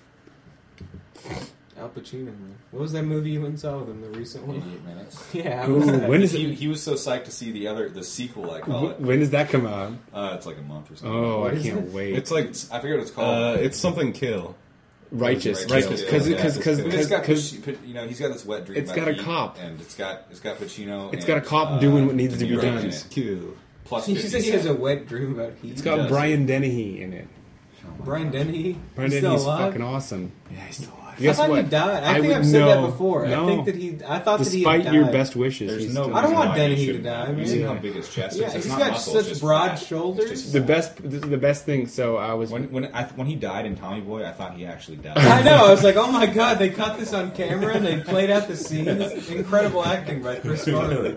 [SPEAKER 2] Al Pacino, man. What was that movie you went and saw with him? The recent one.
[SPEAKER 1] eighty-eight minutes.
[SPEAKER 2] Yeah. How
[SPEAKER 3] Ooh,
[SPEAKER 2] was that?
[SPEAKER 3] when is
[SPEAKER 1] he,
[SPEAKER 3] it?
[SPEAKER 1] he was so psyched to see the other the sequel. I call
[SPEAKER 3] wh-
[SPEAKER 1] it.
[SPEAKER 3] When does that come out?
[SPEAKER 1] Uh, it's like a month or something.
[SPEAKER 3] Oh,
[SPEAKER 2] What
[SPEAKER 3] I
[SPEAKER 2] is
[SPEAKER 3] can't
[SPEAKER 2] it?
[SPEAKER 3] wait.
[SPEAKER 4] It's like
[SPEAKER 1] It's, I forget what it's called.
[SPEAKER 4] uh, it's something kill.
[SPEAKER 3] righteous,
[SPEAKER 1] Righteous
[SPEAKER 3] righteous,
[SPEAKER 1] Kill,
[SPEAKER 3] because
[SPEAKER 1] yeah.
[SPEAKER 3] because because
[SPEAKER 1] But it's got
[SPEAKER 3] because
[SPEAKER 1] Paci- you know he's got this wet dream.
[SPEAKER 3] It's
[SPEAKER 1] about
[SPEAKER 3] got a
[SPEAKER 1] heat,
[SPEAKER 3] cop.
[SPEAKER 1] and it's got it's got Pacino.
[SPEAKER 3] It's
[SPEAKER 1] and,
[SPEAKER 3] got a cop
[SPEAKER 1] uh,
[SPEAKER 3] doing what needs
[SPEAKER 1] De
[SPEAKER 3] to be
[SPEAKER 1] Niro
[SPEAKER 3] done.
[SPEAKER 1] in
[SPEAKER 4] It's
[SPEAKER 1] it.
[SPEAKER 4] Q.
[SPEAKER 1] Plus
[SPEAKER 2] You
[SPEAKER 1] fifty
[SPEAKER 2] said he has a
[SPEAKER 1] Cent.
[SPEAKER 2] wet dream about heat.
[SPEAKER 3] it's got
[SPEAKER 1] does.
[SPEAKER 3] Brian Dennehy in it.
[SPEAKER 1] Oh my
[SPEAKER 2] Brian
[SPEAKER 1] God.
[SPEAKER 2] Dennehy.
[SPEAKER 3] Brian
[SPEAKER 2] He's still
[SPEAKER 3] Dennehy's
[SPEAKER 2] alive?
[SPEAKER 3] fucking awesome.
[SPEAKER 4] Yeah, he's still alive.
[SPEAKER 2] I
[SPEAKER 3] Guess
[SPEAKER 2] thought
[SPEAKER 3] what?
[SPEAKER 2] he died. I,
[SPEAKER 3] I
[SPEAKER 2] think
[SPEAKER 3] would
[SPEAKER 2] I've said that
[SPEAKER 3] know.
[SPEAKER 2] before.
[SPEAKER 3] No.
[SPEAKER 2] I think that he. I thought that he
[SPEAKER 3] Despite
[SPEAKER 2] had
[SPEAKER 3] your
[SPEAKER 2] died.
[SPEAKER 3] best wishes,
[SPEAKER 1] There's
[SPEAKER 3] he's
[SPEAKER 1] no.
[SPEAKER 3] still-
[SPEAKER 2] I don't
[SPEAKER 1] reason
[SPEAKER 2] want
[SPEAKER 1] why
[SPEAKER 2] Dennehy
[SPEAKER 1] he
[SPEAKER 2] to
[SPEAKER 1] shouldn't
[SPEAKER 2] die,
[SPEAKER 1] have. You
[SPEAKER 2] man.
[SPEAKER 1] see
[SPEAKER 3] Yeah.
[SPEAKER 1] how big his chest
[SPEAKER 2] Yeah,
[SPEAKER 1] is? It's
[SPEAKER 2] he's
[SPEAKER 1] not
[SPEAKER 2] got
[SPEAKER 1] muscle,
[SPEAKER 2] such
[SPEAKER 1] it's just
[SPEAKER 2] broad
[SPEAKER 1] fat. It's
[SPEAKER 2] shoulders.
[SPEAKER 1] just
[SPEAKER 3] the
[SPEAKER 1] fat.
[SPEAKER 3] best. The best thing. So I was.
[SPEAKER 1] When when I, when he died in Tommy Boy, I thought he actually died.
[SPEAKER 2] I know. I was like, oh my god, they caught this on camera and they played out the scenes. Incredible acting by Chris Farley.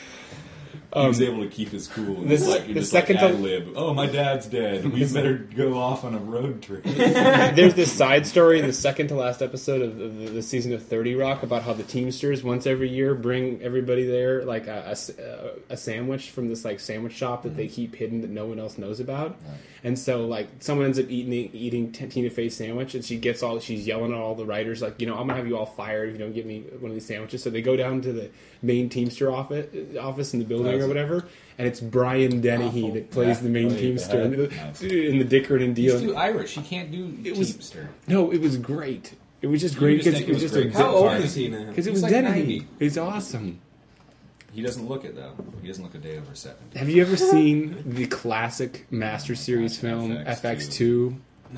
[SPEAKER 1] He was able to keep his cool.
[SPEAKER 3] the
[SPEAKER 1] It's
[SPEAKER 3] se-
[SPEAKER 1] like, you're
[SPEAKER 3] the
[SPEAKER 1] just
[SPEAKER 3] second
[SPEAKER 1] like
[SPEAKER 3] to-
[SPEAKER 1] ad lib. Oh, my dad's dead. We better go off on a road trip.
[SPEAKER 3] There's this side story in the second to last episode of the, the, the season of thirty Rock about how the Teamsters once every year bring everybody there like a, a s- a- a sandwich from this like sandwich shop that they keep hidden that no one else knows about.
[SPEAKER 1] Right.
[SPEAKER 3] And so like someone ends up eating eating T- Tina Fey's sandwich and she gets all she's yelling at all the writers like, you know, I'm gonna have you all fired if you don't get me one of these sandwiches. So they go down to the main Teamster office office in the building
[SPEAKER 1] Nice.
[SPEAKER 3] or whatever. And it's Brian Dennehy
[SPEAKER 2] Awful.
[SPEAKER 3] that plays
[SPEAKER 1] Yeah.
[SPEAKER 3] the main
[SPEAKER 4] Oh, you
[SPEAKER 3] Teamster
[SPEAKER 4] had
[SPEAKER 3] in the,
[SPEAKER 1] Nice.
[SPEAKER 3] in the Dickard and
[SPEAKER 1] He's
[SPEAKER 3] Deal.
[SPEAKER 1] too Irish. He can't do
[SPEAKER 3] It was-
[SPEAKER 1] Teamster.
[SPEAKER 3] No, it was great. It was just
[SPEAKER 1] You
[SPEAKER 3] great
[SPEAKER 1] just
[SPEAKER 3] because
[SPEAKER 1] think
[SPEAKER 3] it was just
[SPEAKER 1] great.
[SPEAKER 3] a
[SPEAKER 2] How old
[SPEAKER 1] Sorry.
[SPEAKER 2] is he now?
[SPEAKER 3] because it
[SPEAKER 1] He's
[SPEAKER 3] was
[SPEAKER 1] like
[SPEAKER 3] Dennehy.
[SPEAKER 1] ninety.
[SPEAKER 3] It's awesome.
[SPEAKER 1] He doesn't look it, though. He doesn't look a day over seventy.
[SPEAKER 3] Have you ever seen the classic Master Series film F X two?
[SPEAKER 2] No.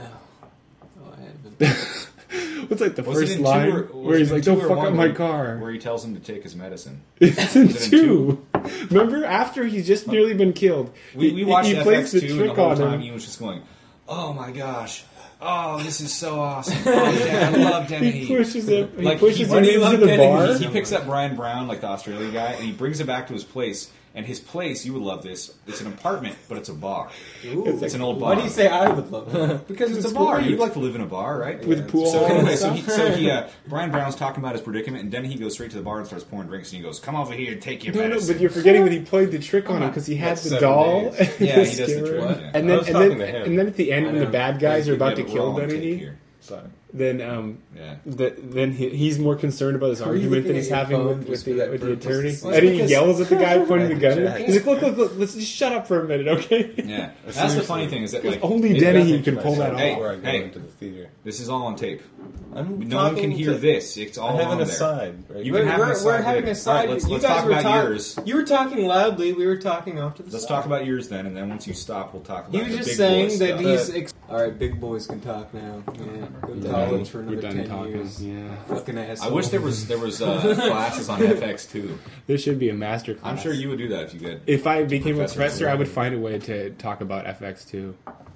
[SPEAKER 2] Oh, I haven't.
[SPEAKER 3] What's like the
[SPEAKER 1] Was it
[SPEAKER 3] first
[SPEAKER 1] in two
[SPEAKER 3] line
[SPEAKER 1] or- was
[SPEAKER 3] where
[SPEAKER 1] it
[SPEAKER 3] he's
[SPEAKER 1] in
[SPEAKER 3] like,
[SPEAKER 1] two
[SPEAKER 3] "Don't
[SPEAKER 1] or
[SPEAKER 3] fuck
[SPEAKER 1] one
[SPEAKER 3] up
[SPEAKER 1] where
[SPEAKER 3] my
[SPEAKER 1] he-
[SPEAKER 3] car."
[SPEAKER 1] Where he tells him to take his medicine.
[SPEAKER 3] It's in
[SPEAKER 1] it in
[SPEAKER 3] two. Remember, after he's just nearly been killed,
[SPEAKER 1] We,
[SPEAKER 3] he-
[SPEAKER 1] we watched
[SPEAKER 3] he
[SPEAKER 1] F
[SPEAKER 3] plays
[SPEAKER 1] X
[SPEAKER 3] the
[SPEAKER 1] two, and
[SPEAKER 3] trick
[SPEAKER 1] the whole
[SPEAKER 3] on
[SPEAKER 1] time
[SPEAKER 3] him.
[SPEAKER 1] he was just going, "Oh my gosh, oh this is so awesome! Oh, Dan, I love Dennehy."
[SPEAKER 3] He pushes him. He
[SPEAKER 1] Like,
[SPEAKER 3] pushes
[SPEAKER 1] he-
[SPEAKER 3] him
[SPEAKER 1] when he
[SPEAKER 3] into
[SPEAKER 2] loved
[SPEAKER 3] the
[SPEAKER 2] Dennehy,
[SPEAKER 3] bar.
[SPEAKER 1] He picks up Brian Brown, like the Australian guy, and he brings it back to his place. And his place, you would love this. It's an apartment, but it's a bar.
[SPEAKER 2] Ooh.
[SPEAKER 1] It's an old bar.
[SPEAKER 2] Why do you say I would love that?
[SPEAKER 1] Because it's,
[SPEAKER 3] It's
[SPEAKER 1] a bar.
[SPEAKER 3] great.
[SPEAKER 1] You'd like to live in a bar, right?
[SPEAKER 3] With
[SPEAKER 1] Yeah.
[SPEAKER 3] pool
[SPEAKER 1] So
[SPEAKER 3] hall and
[SPEAKER 1] anyway, so he,
[SPEAKER 3] stuff?
[SPEAKER 1] so he uh, Brian Brown's talking about his predicament, and then he goes straight to the bar and starts pouring drinks, and he goes, "Come over here and take your
[SPEAKER 3] No, no,
[SPEAKER 1] medicine."
[SPEAKER 3] but you're forgetting that he played the trick on him
[SPEAKER 1] on.
[SPEAKER 3] because he had
[SPEAKER 4] That's
[SPEAKER 3] the
[SPEAKER 4] seven
[SPEAKER 3] doll.
[SPEAKER 4] days.
[SPEAKER 3] and
[SPEAKER 1] Yeah,
[SPEAKER 3] the
[SPEAKER 1] he does the
[SPEAKER 3] scarer.
[SPEAKER 1] trick, yeah.
[SPEAKER 3] And
[SPEAKER 4] I
[SPEAKER 3] then,
[SPEAKER 4] was
[SPEAKER 3] and
[SPEAKER 4] talking
[SPEAKER 3] then,
[SPEAKER 4] to him.
[SPEAKER 3] and then at the end,
[SPEAKER 2] I
[SPEAKER 3] when the
[SPEAKER 2] know.
[SPEAKER 3] bad guys are
[SPEAKER 1] Yeah,
[SPEAKER 3] about
[SPEAKER 1] but
[SPEAKER 3] to
[SPEAKER 1] we're
[SPEAKER 3] kill
[SPEAKER 1] all on tape
[SPEAKER 3] Dennehy,
[SPEAKER 1] here.
[SPEAKER 4] Sorry.
[SPEAKER 3] then um,
[SPEAKER 1] Yeah.
[SPEAKER 3] the, then he, he's more concerned about his
[SPEAKER 2] Were you
[SPEAKER 3] argument
[SPEAKER 2] looking
[SPEAKER 3] that he's
[SPEAKER 2] at your
[SPEAKER 3] having
[SPEAKER 2] phone
[SPEAKER 3] with, with
[SPEAKER 2] just
[SPEAKER 3] the
[SPEAKER 2] for that
[SPEAKER 3] with the
[SPEAKER 2] purpose?
[SPEAKER 3] attorney,
[SPEAKER 2] Well,
[SPEAKER 3] and he
[SPEAKER 2] because-
[SPEAKER 3] yells at the guy pointing the gun.
[SPEAKER 4] Jack.
[SPEAKER 3] He's like, "Look, look, look! Let's just shut up for a minute, okay?"
[SPEAKER 1] Yeah. That's the funny thing is that like
[SPEAKER 3] only
[SPEAKER 1] it-
[SPEAKER 3] Dennehy
[SPEAKER 4] Nothing
[SPEAKER 3] can
[SPEAKER 4] to
[SPEAKER 3] pull that
[SPEAKER 4] myself
[SPEAKER 1] Hey,
[SPEAKER 3] off.
[SPEAKER 4] before I go
[SPEAKER 1] hey.
[SPEAKER 4] into the theater.
[SPEAKER 1] this is all on tape.
[SPEAKER 4] I'm
[SPEAKER 1] No one can
[SPEAKER 4] talking
[SPEAKER 1] hear
[SPEAKER 4] to-
[SPEAKER 1] this. It's all
[SPEAKER 4] I have
[SPEAKER 1] on
[SPEAKER 4] an
[SPEAKER 1] there.
[SPEAKER 4] aside. Right?
[SPEAKER 1] You
[SPEAKER 2] We're,
[SPEAKER 1] can have an
[SPEAKER 2] we're,
[SPEAKER 1] aside
[SPEAKER 2] we're having
[SPEAKER 1] later.
[SPEAKER 2] a side.
[SPEAKER 1] All right, let's-
[SPEAKER 2] you
[SPEAKER 1] let's
[SPEAKER 2] guys
[SPEAKER 1] talk
[SPEAKER 2] were
[SPEAKER 1] about
[SPEAKER 2] talk-
[SPEAKER 1] yours.
[SPEAKER 2] You were talking loudly. We were talking off to the
[SPEAKER 1] Let's
[SPEAKER 2] side.
[SPEAKER 1] talk about yours then, and then once you stop, we'll talk about
[SPEAKER 2] He was
[SPEAKER 1] the
[SPEAKER 2] just
[SPEAKER 1] big
[SPEAKER 2] saying
[SPEAKER 1] boy
[SPEAKER 2] that
[SPEAKER 1] stuff.
[SPEAKER 2] he's. Ex- All right, big boys can talk now. Yeah, go to
[SPEAKER 3] We're
[SPEAKER 2] college
[SPEAKER 3] done.
[SPEAKER 2] for
[SPEAKER 3] We're
[SPEAKER 2] another
[SPEAKER 3] done
[SPEAKER 2] ten
[SPEAKER 3] talking.
[SPEAKER 2] years.
[SPEAKER 3] Yeah,
[SPEAKER 2] Fucking asshole.
[SPEAKER 1] I wish there was there was uh, classes on F X too.
[SPEAKER 3] there should be a master class.
[SPEAKER 1] I'm sure you would do that if you could.
[SPEAKER 3] If I became a
[SPEAKER 1] Professor
[SPEAKER 3] professor, I
[SPEAKER 1] Jordan.
[SPEAKER 3] would find a way to talk about F X two.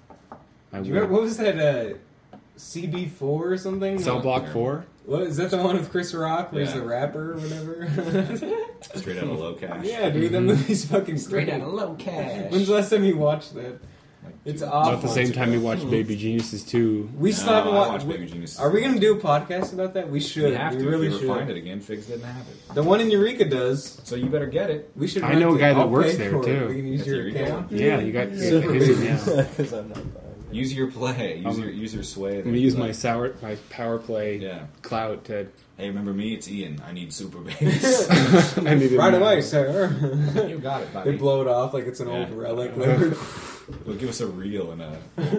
[SPEAKER 3] I
[SPEAKER 2] Do you remember,
[SPEAKER 3] would.
[SPEAKER 2] what was that? Uh, C B four or something?
[SPEAKER 3] Cell Block
[SPEAKER 1] Yeah.
[SPEAKER 3] four.
[SPEAKER 2] What is that? The one with Chris Rock, where he's
[SPEAKER 1] Yeah.
[SPEAKER 2] the rapper or whatever.
[SPEAKER 1] Straight out of low cash.
[SPEAKER 2] Yeah, dude, that movie's fucking great.
[SPEAKER 1] low cash.
[SPEAKER 2] When's the last time you watched that? It's awful.
[SPEAKER 3] About the same time you watched Baby Geniuses two.
[SPEAKER 2] We still haven't
[SPEAKER 1] I
[SPEAKER 2] watched.
[SPEAKER 1] watched Baby Genius.
[SPEAKER 2] Are we going to do a podcast about that? We should.
[SPEAKER 1] We have to.
[SPEAKER 2] really
[SPEAKER 1] if we
[SPEAKER 2] should.
[SPEAKER 1] ever find it again. Figs didn't have it,
[SPEAKER 2] The one in Eureka does.
[SPEAKER 1] so you better get it.
[SPEAKER 2] We should.
[SPEAKER 3] I
[SPEAKER 2] rent
[SPEAKER 3] know a
[SPEAKER 2] it.
[SPEAKER 3] guy that
[SPEAKER 2] I'll
[SPEAKER 3] works
[SPEAKER 2] pay
[SPEAKER 3] there,
[SPEAKER 2] for it.
[SPEAKER 3] too.
[SPEAKER 2] We can use
[SPEAKER 1] That's
[SPEAKER 2] your
[SPEAKER 1] Eureka
[SPEAKER 2] account.
[SPEAKER 3] Yeah, you got
[SPEAKER 2] Super
[SPEAKER 3] is it
[SPEAKER 2] baby.
[SPEAKER 3] now?
[SPEAKER 4] Because I'm not buying it.
[SPEAKER 1] Use your play. Use
[SPEAKER 3] Um,
[SPEAKER 1] your use your sway.
[SPEAKER 3] I'm gonna use my sour my power play
[SPEAKER 1] Yeah.
[SPEAKER 3] clout to.
[SPEAKER 1] Hey, remember me? It's Ian. I need super babies.
[SPEAKER 3] I need it
[SPEAKER 2] Right
[SPEAKER 3] now.
[SPEAKER 2] away, sir.
[SPEAKER 1] you got it,
[SPEAKER 2] They
[SPEAKER 1] buddy.
[SPEAKER 2] blow it off like it's an old
[SPEAKER 1] Yeah.
[SPEAKER 2] relic. Later.
[SPEAKER 1] Well, give us a reel and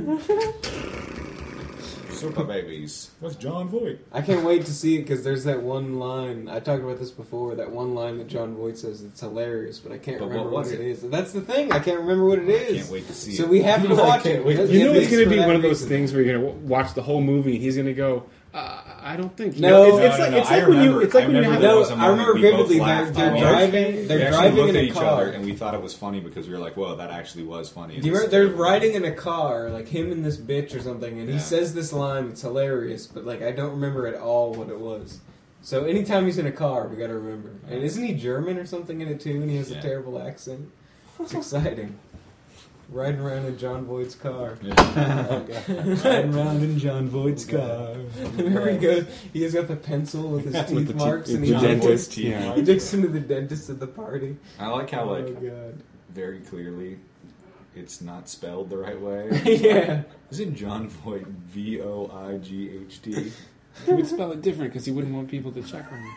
[SPEAKER 1] a super babies with John Voight.
[SPEAKER 2] I can't wait to see it because there's that one line. I talked about this before. That one line that John Voight says. It's hilarious, but I can't
[SPEAKER 1] But what
[SPEAKER 2] remember what,
[SPEAKER 1] was
[SPEAKER 2] it
[SPEAKER 1] it?
[SPEAKER 2] is. That's the thing. I can't remember what it is.
[SPEAKER 1] Can't wait to see
[SPEAKER 2] So
[SPEAKER 1] it.
[SPEAKER 2] we have to
[SPEAKER 4] I
[SPEAKER 2] watch
[SPEAKER 4] can't
[SPEAKER 2] it.
[SPEAKER 4] wait to-
[SPEAKER 2] At
[SPEAKER 3] You know,
[SPEAKER 2] least
[SPEAKER 3] it's going to
[SPEAKER 2] for
[SPEAKER 3] be
[SPEAKER 2] that
[SPEAKER 3] one of those
[SPEAKER 2] reason.
[SPEAKER 3] things where you're going to watch the whole movie and he's going to go, uh, I don't think. You
[SPEAKER 2] No.
[SPEAKER 3] know, it's,
[SPEAKER 2] No,
[SPEAKER 3] it's
[SPEAKER 1] no,
[SPEAKER 3] like,
[SPEAKER 1] no,
[SPEAKER 3] it's
[SPEAKER 1] I
[SPEAKER 3] like when you,
[SPEAKER 1] remember-
[SPEAKER 3] it's like
[SPEAKER 1] I
[SPEAKER 3] when you
[SPEAKER 1] remember
[SPEAKER 3] have
[SPEAKER 1] there
[SPEAKER 2] No,
[SPEAKER 1] was a
[SPEAKER 2] I
[SPEAKER 1] moment
[SPEAKER 2] remember
[SPEAKER 1] we both
[SPEAKER 2] vividly. They're,
[SPEAKER 1] laughed
[SPEAKER 2] they're
[SPEAKER 1] out.
[SPEAKER 2] driving.
[SPEAKER 1] We
[SPEAKER 2] They're
[SPEAKER 1] actually
[SPEAKER 2] driving
[SPEAKER 1] looked
[SPEAKER 2] in
[SPEAKER 1] at
[SPEAKER 2] a
[SPEAKER 1] each
[SPEAKER 2] car.
[SPEAKER 1] other and we thought it was funny because we were like, "Whoa, that actually was funny."
[SPEAKER 2] Do you remember they're riding in a car, like him and this bitch or something, and he
[SPEAKER 1] Yeah.
[SPEAKER 2] says this line that's hilarious, but like I don't remember at all what it was. So anytime he's in a car, we got to remember. And isn't he German or something in it too? And he has
[SPEAKER 1] Yeah.
[SPEAKER 2] a terrible accent. It's exciting. Riding around in John Voight's car.
[SPEAKER 1] Riding around in John Voight's car.
[SPEAKER 2] Remember he goes, he has got the pencil with his teeth
[SPEAKER 3] with the te-
[SPEAKER 2] marks, and
[SPEAKER 3] the
[SPEAKER 2] he,
[SPEAKER 1] John
[SPEAKER 3] dentist.
[SPEAKER 1] Voight's teeth
[SPEAKER 3] Yeah.
[SPEAKER 1] marks.
[SPEAKER 2] he takes him to the dentist at the party.
[SPEAKER 1] I like how
[SPEAKER 2] Oh
[SPEAKER 1] like
[SPEAKER 2] god.
[SPEAKER 1] very clearly it's not spelled the right way.
[SPEAKER 2] Yeah.
[SPEAKER 1] Isn't John Voight V O I G H T?
[SPEAKER 3] He would spell it different because he wouldn't want people to check on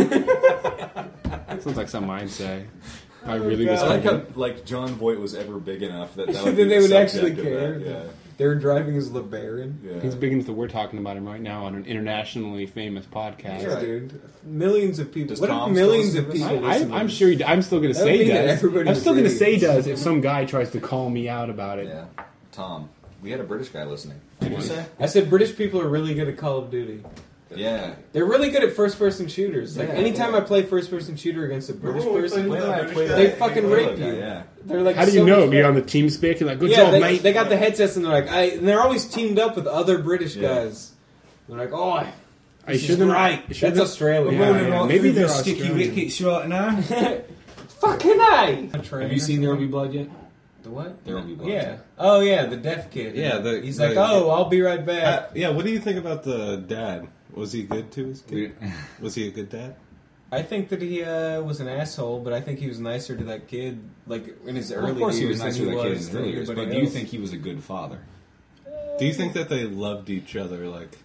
[SPEAKER 3] him. Sounds like something I'd say. I really was
[SPEAKER 2] God.
[SPEAKER 1] I like how
[SPEAKER 3] thinking.
[SPEAKER 1] like John Voight was ever big enough that that
[SPEAKER 2] That
[SPEAKER 1] would be
[SPEAKER 2] they
[SPEAKER 1] the
[SPEAKER 2] would actually
[SPEAKER 1] subject of
[SPEAKER 2] care.
[SPEAKER 1] that, Yeah.
[SPEAKER 2] They were driving as LeBaron.
[SPEAKER 1] Yeah.
[SPEAKER 3] He's big enough that we're talking about him right now on an internationally famous podcast.
[SPEAKER 2] Yeah, dude. Millions of people.
[SPEAKER 1] Does
[SPEAKER 2] what
[SPEAKER 1] Tom
[SPEAKER 2] if millions
[SPEAKER 1] still
[SPEAKER 2] of
[SPEAKER 1] listen to
[SPEAKER 2] people
[SPEAKER 3] I,
[SPEAKER 2] listen to
[SPEAKER 3] I, I'm
[SPEAKER 2] this?
[SPEAKER 3] sure. He, I'm still going to
[SPEAKER 2] That would
[SPEAKER 3] say
[SPEAKER 2] mean that
[SPEAKER 3] does.
[SPEAKER 2] everybody
[SPEAKER 3] I'm
[SPEAKER 2] was
[SPEAKER 3] still going to
[SPEAKER 2] idiots.
[SPEAKER 3] say does if some guy tries to call me out about it.
[SPEAKER 1] Yeah. Tom. We had a British guy listening. Did you say?
[SPEAKER 2] I said British people are really good at Call of Duty.
[SPEAKER 1] Yeah.
[SPEAKER 2] They're really good at first-person shooters. Like
[SPEAKER 1] Yeah,
[SPEAKER 2] anytime
[SPEAKER 1] yeah.
[SPEAKER 2] I play first-person shooter against a British
[SPEAKER 4] Oh, we
[SPEAKER 2] person,
[SPEAKER 4] played that British guy.
[SPEAKER 2] they fucking rape
[SPEAKER 1] Yeah,
[SPEAKER 2] you.
[SPEAKER 1] yeah.
[SPEAKER 2] They're like,
[SPEAKER 3] How do
[SPEAKER 2] so
[SPEAKER 3] you know?
[SPEAKER 2] much
[SPEAKER 3] You're
[SPEAKER 2] better.
[SPEAKER 3] on the team speak and like, good
[SPEAKER 2] yeah,
[SPEAKER 3] job,
[SPEAKER 2] they,
[SPEAKER 3] mate.
[SPEAKER 2] they got the headsets and they're like, I, and they're always teamed up with other British
[SPEAKER 1] Yeah.
[SPEAKER 2] guys. They're like, oh,
[SPEAKER 3] I
[SPEAKER 2] this is
[SPEAKER 3] shouldn't.
[SPEAKER 2] right.
[SPEAKER 3] shouldn't-
[SPEAKER 2] That's Australia.
[SPEAKER 3] Yeah, yeah. Maybe they're Australian.
[SPEAKER 1] wickets right now.
[SPEAKER 2] Fucking I.
[SPEAKER 1] Have you seen There Will Be Blood yet?
[SPEAKER 2] The what?
[SPEAKER 1] There Will Be Blood.
[SPEAKER 2] Yeah. Oh yeah, the deaf kid.
[SPEAKER 4] Yeah, the-
[SPEAKER 2] he's
[SPEAKER 4] the-
[SPEAKER 2] like, oh, I'll be right back.
[SPEAKER 4] Uh, yeah, what do you think about the dad? Was he good to his kid?
[SPEAKER 1] We-
[SPEAKER 4] Was he a good dad?
[SPEAKER 2] I think that he uh, was an asshole, but I think he was nicer to that kid, like in his
[SPEAKER 1] Well,
[SPEAKER 2] early
[SPEAKER 1] of course,
[SPEAKER 2] years
[SPEAKER 1] he was nicer to
[SPEAKER 2] than
[SPEAKER 1] that
[SPEAKER 2] he
[SPEAKER 1] kid in
[SPEAKER 2] was
[SPEAKER 1] his
[SPEAKER 2] to
[SPEAKER 1] early years. But
[SPEAKER 2] everybody
[SPEAKER 1] do you
[SPEAKER 2] else.
[SPEAKER 1] think he was a good father?
[SPEAKER 4] Do you think that they loved each other? Like,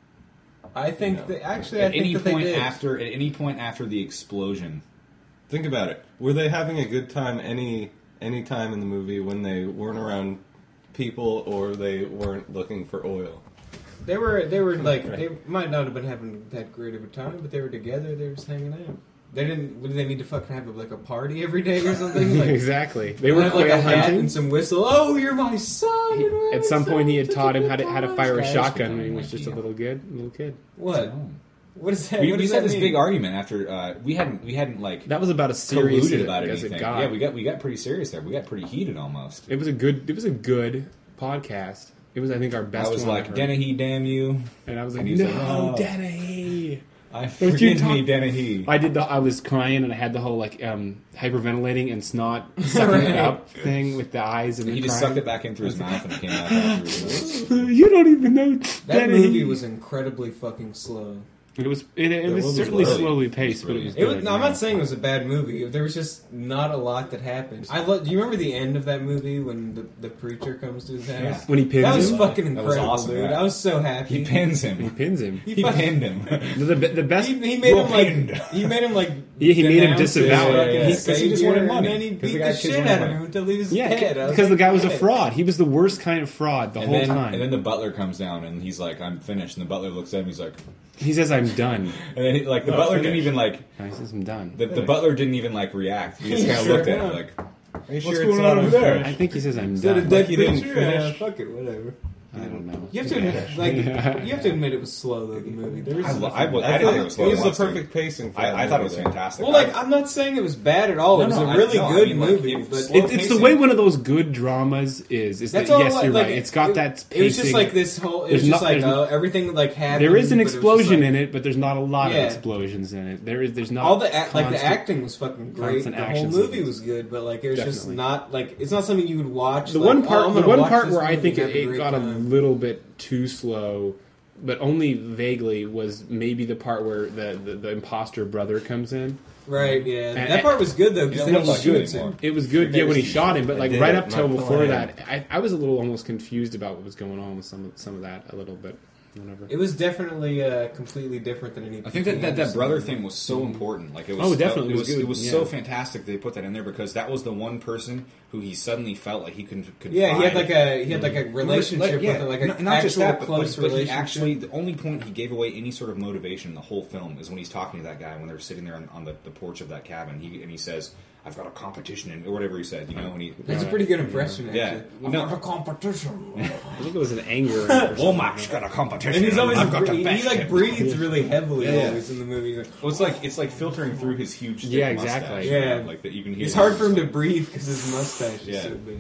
[SPEAKER 2] I think
[SPEAKER 4] No.
[SPEAKER 2] that actually, I
[SPEAKER 1] At
[SPEAKER 2] think
[SPEAKER 1] any
[SPEAKER 2] that they
[SPEAKER 1] point
[SPEAKER 2] did.
[SPEAKER 1] after, at any point after the explosion,
[SPEAKER 4] think about it. Were they having a good time any any time in the movie when they weren't around people or they weren't looking for oil?
[SPEAKER 2] They were, they were like,
[SPEAKER 4] Right.
[SPEAKER 2] they might not have been having that great of a time, but they were together. They were just hanging out. They didn't. Did they need to fucking have like a party every day or something? Like,
[SPEAKER 3] exactly. They were
[SPEAKER 2] have, like
[SPEAKER 3] quail
[SPEAKER 2] a hat
[SPEAKER 3] hunting.
[SPEAKER 2] and some whistle. Oh, you're my son.
[SPEAKER 3] He-
[SPEAKER 2] and we're
[SPEAKER 3] at some
[SPEAKER 2] having
[SPEAKER 3] point, he had
[SPEAKER 2] such a
[SPEAKER 3] taught him
[SPEAKER 2] good
[SPEAKER 3] how to how to
[SPEAKER 2] time.
[SPEAKER 3] fire a
[SPEAKER 1] Guys
[SPEAKER 3] shotgun when he
[SPEAKER 1] becoming
[SPEAKER 3] was
[SPEAKER 1] like
[SPEAKER 3] just a
[SPEAKER 1] you.
[SPEAKER 3] little kid, little kid.
[SPEAKER 2] What? What is that?
[SPEAKER 1] we,
[SPEAKER 2] what
[SPEAKER 1] we
[SPEAKER 2] does
[SPEAKER 1] just had
[SPEAKER 2] that
[SPEAKER 1] this
[SPEAKER 2] mean?
[SPEAKER 1] big argument after uh, we hadn't we hadn't like
[SPEAKER 3] That was about as serious
[SPEAKER 1] colluded
[SPEAKER 3] as,
[SPEAKER 1] about
[SPEAKER 3] as
[SPEAKER 1] anything.
[SPEAKER 3] it got.
[SPEAKER 1] Yeah, we got we got pretty serious there. We got pretty heated almost.
[SPEAKER 3] It was a good. It was a good podcast. It was, I think, our best.
[SPEAKER 1] I was
[SPEAKER 3] one
[SPEAKER 1] like,
[SPEAKER 3] ever.
[SPEAKER 1] Dennehy, damn you!
[SPEAKER 3] and I was like,
[SPEAKER 1] and he's
[SPEAKER 3] no,
[SPEAKER 1] like, oh.
[SPEAKER 3] Dennehy.
[SPEAKER 1] I
[SPEAKER 3] you
[SPEAKER 1] forgive
[SPEAKER 3] talk-
[SPEAKER 1] me, Dennehy.
[SPEAKER 3] I did the. I was crying and I had the whole like um, hyperventilating and snot sucking it
[SPEAKER 2] Right.
[SPEAKER 3] up thing with the eyes and
[SPEAKER 1] He
[SPEAKER 3] the
[SPEAKER 1] just
[SPEAKER 3] crying.
[SPEAKER 1] sucked it back in through his mouth and it came out after his lips.
[SPEAKER 3] You don't even know.
[SPEAKER 2] That
[SPEAKER 3] Dennehy.
[SPEAKER 2] movie was incredibly fucking slow.
[SPEAKER 3] It was. It, it
[SPEAKER 1] The
[SPEAKER 3] was
[SPEAKER 1] movie was
[SPEAKER 3] certainly
[SPEAKER 1] brilliant.
[SPEAKER 3] slowly
[SPEAKER 1] It was
[SPEAKER 3] paced, but it was.
[SPEAKER 1] brilliant.
[SPEAKER 2] It was,
[SPEAKER 3] good,
[SPEAKER 2] no, I'm
[SPEAKER 3] yeah.
[SPEAKER 2] not saying it was a bad movie. There was just not a lot that happened. I lo- do you remember the end of that movie when the, the preacher comes to his house?
[SPEAKER 1] Yeah.
[SPEAKER 3] When he pins
[SPEAKER 2] That was
[SPEAKER 3] him,
[SPEAKER 2] fucking
[SPEAKER 1] That was
[SPEAKER 2] incredible,
[SPEAKER 1] awesome,
[SPEAKER 2] dude.
[SPEAKER 1] yeah.
[SPEAKER 2] I was so happy.
[SPEAKER 1] He pins
[SPEAKER 3] he
[SPEAKER 1] him.
[SPEAKER 3] pins him.
[SPEAKER 1] He
[SPEAKER 2] fucking-
[SPEAKER 1] pinned him.
[SPEAKER 3] The, the, the best.
[SPEAKER 2] He, he made him like
[SPEAKER 1] pinned.
[SPEAKER 2] he made him like
[SPEAKER 3] Yeah, he made him
[SPEAKER 2] denounce his
[SPEAKER 3] disavow it.
[SPEAKER 2] fucking
[SPEAKER 3] Yeah, yeah.
[SPEAKER 1] Because he just
[SPEAKER 2] savior,
[SPEAKER 1] wanted money.
[SPEAKER 2] and then he
[SPEAKER 1] 'Cause
[SPEAKER 2] beat
[SPEAKER 1] the
[SPEAKER 2] the,
[SPEAKER 1] guy's kids
[SPEAKER 2] shit
[SPEAKER 1] wanted
[SPEAKER 2] out of
[SPEAKER 1] money.
[SPEAKER 2] him until he was
[SPEAKER 3] Yeah,
[SPEAKER 2] dead. I was
[SPEAKER 3] because the
[SPEAKER 2] like,
[SPEAKER 3] guy was a
[SPEAKER 2] "Shit."
[SPEAKER 3] fraud. He was the worst kind of fraud the
[SPEAKER 1] And
[SPEAKER 3] whole
[SPEAKER 1] then,
[SPEAKER 3] time.
[SPEAKER 1] and then the butler comes down and he's like, "I'm finished." And the butler looks at him. He's like,
[SPEAKER 3] he says, "I'm done."
[SPEAKER 1] and then he, like the
[SPEAKER 4] Oh,
[SPEAKER 1] butler
[SPEAKER 4] finished.
[SPEAKER 1] didn't even like
[SPEAKER 3] And he says, "I'm done."
[SPEAKER 1] the, the butler didn't even like react. He just
[SPEAKER 2] He
[SPEAKER 1] kind of
[SPEAKER 2] sure
[SPEAKER 1] looked at him
[SPEAKER 2] did.
[SPEAKER 1] like,
[SPEAKER 4] Are you
[SPEAKER 1] "What's
[SPEAKER 4] sure
[SPEAKER 1] going
[SPEAKER 4] it's
[SPEAKER 1] on
[SPEAKER 4] not
[SPEAKER 1] over there?"
[SPEAKER 3] I think he says, "I'm
[SPEAKER 2] Is that a
[SPEAKER 3] done."
[SPEAKER 2] dead
[SPEAKER 4] he didn't
[SPEAKER 2] picture?
[SPEAKER 4] finish?
[SPEAKER 2] Yeah, fuck it, whatever.
[SPEAKER 3] I don't know.
[SPEAKER 2] You have to admit, like, you have to admit it was slow though. The movie. There was
[SPEAKER 1] I,
[SPEAKER 2] some
[SPEAKER 1] lo- I,
[SPEAKER 2] fucking-
[SPEAKER 1] was- I
[SPEAKER 4] I
[SPEAKER 1] didn't think
[SPEAKER 4] thought
[SPEAKER 1] it was slow.
[SPEAKER 4] was the
[SPEAKER 1] once, dude.
[SPEAKER 4] perfect pacing for
[SPEAKER 1] I,
[SPEAKER 4] that
[SPEAKER 1] I thought it was
[SPEAKER 4] movie.
[SPEAKER 1] fantastic.
[SPEAKER 2] Well, like, I'm not saying it was bad at all.
[SPEAKER 1] No,
[SPEAKER 2] It was
[SPEAKER 1] no,
[SPEAKER 2] a
[SPEAKER 1] I-
[SPEAKER 2] really
[SPEAKER 1] no, I
[SPEAKER 2] good
[SPEAKER 1] mean, like,
[SPEAKER 2] movie,
[SPEAKER 1] it-
[SPEAKER 2] but
[SPEAKER 1] slow
[SPEAKER 3] It's, it's the
[SPEAKER 1] pacing.
[SPEAKER 3] way one of those good dramas is. Is
[SPEAKER 2] that's
[SPEAKER 3] that
[SPEAKER 2] all.
[SPEAKER 3] yes,
[SPEAKER 2] like,
[SPEAKER 3] you're
[SPEAKER 2] like,
[SPEAKER 3] right. It's got
[SPEAKER 2] it,
[SPEAKER 3] that.
[SPEAKER 2] It was just
[SPEAKER 3] pacing.
[SPEAKER 2] like this whole. It
[SPEAKER 3] There's
[SPEAKER 2] was just
[SPEAKER 3] not-
[SPEAKER 2] like
[SPEAKER 3] there's-
[SPEAKER 2] uh, everything like happened.
[SPEAKER 3] There is an
[SPEAKER 2] but it was just
[SPEAKER 3] explosion
[SPEAKER 2] like-
[SPEAKER 3] in it, but there's not a lot
[SPEAKER 2] Yeah.
[SPEAKER 3] of explosions in it. There is. There's not
[SPEAKER 2] all the act, like the
[SPEAKER 3] constant-
[SPEAKER 2] acting was fucking great.
[SPEAKER 3] constant
[SPEAKER 2] The whole
[SPEAKER 3] action
[SPEAKER 2] movie
[SPEAKER 3] scenes.
[SPEAKER 2] was good, but like it was just
[SPEAKER 3] Definitely.
[SPEAKER 2] not like it's not something you would watch.
[SPEAKER 3] The
[SPEAKER 2] like,
[SPEAKER 3] one
[SPEAKER 2] oh,
[SPEAKER 3] part,
[SPEAKER 2] I'm
[SPEAKER 3] the
[SPEAKER 2] gonna
[SPEAKER 3] one
[SPEAKER 2] watch
[SPEAKER 3] part
[SPEAKER 2] this
[SPEAKER 3] where I
[SPEAKER 2] movie
[SPEAKER 3] think
[SPEAKER 2] and
[SPEAKER 3] it,
[SPEAKER 2] have a
[SPEAKER 3] it
[SPEAKER 2] great
[SPEAKER 3] got a
[SPEAKER 2] time.
[SPEAKER 3] little bit too slow, but only vaguely, was maybe the part where the, the, the imposter brother comes in.
[SPEAKER 2] Right, yeah,
[SPEAKER 3] And-
[SPEAKER 2] that part was good though because
[SPEAKER 1] You
[SPEAKER 2] then
[SPEAKER 1] don't
[SPEAKER 2] he
[SPEAKER 1] look good
[SPEAKER 2] shoots him.
[SPEAKER 1] anymore.
[SPEAKER 3] It was good, yeah, when he shot him, but
[SPEAKER 4] I
[SPEAKER 3] like
[SPEAKER 4] did
[SPEAKER 3] right
[SPEAKER 4] it,
[SPEAKER 3] up till
[SPEAKER 4] not
[SPEAKER 3] before
[SPEAKER 4] planned.
[SPEAKER 3] that, I, I was a little almost confused about what was going on with some of some of that a little bit. Whatever.
[SPEAKER 2] It was definitely uh, completely different than any.
[SPEAKER 1] I think that, that that brother thing was so important. Like it was,
[SPEAKER 3] Oh, definitely,
[SPEAKER 1] It
[SPEAKER 3] it
[SPEAKER 1] was,
[SPEAKER 3] was good,
[SPEAKER 1] it was
[SPEAKER 3] yeah.
[SPEAKER 1] so fantastic they put that in there because that was the one person who he suddenly felt like he could. could
[SPEAKER 2] Yeah, he had
[SPEAKER 1] find.
[SPEAKER 2] like a he had like a relationship
[SPEAKER 1] Like, yeah,
[SPEAKER 2] with it, like an
[SPEAKER 1] not, not
[SPEAKER 2] actual
[SPEAKER 1] just that, but,
[SPEAKER 2] close
[SPEAKER 1] but, but he
[SPEAKER 2] relationship.
[SPEAKER 1] actually the only point he gave away any sort of motivation in the whole film is when he's talking to that guy when they're sitting there on, on the, the porch of that cabin. He and he says, "I've got a competition," and or whatever he said. You know, and he
[SPEAKER 2] That's a pretty good impression. Actually.
[SPEAKER 1] Yeah.
[SPEAKER 2] I've
[SPEAKER 1] No.
[SPEAKER 2] got a competition.
[SPEAKER 3] I think it was an anger. or something.
[SPEAKER 1] Womack's got a competition.
[SPEAKER 2] And he's always
[SPEAKER 1] I've got
[SPEAKER 2] bre-
[SPEAKER 1] the
[SPEAKER 2] he
[SPEAKER 1] best.
[SPEAKER 2] like breathes really heavily
[SPEAKER 1] Yeah.
[SPEAKER 2] always in the movie. Like,
[SPEAKER 1] Well, it's like it's like filtering through his huge. Thick
[SPEAKER 3] Yeah, exactly.
[SPEAKER 1] mustache,
[SPEAKER 2] Yeah.
[SPEAKER 1] you know, like that you can hear.
[SPEAKER 2] it's hard for him to breathe because his mustache is
[SPEAKER 1] Yeah.
[SPEAKER 2] so big.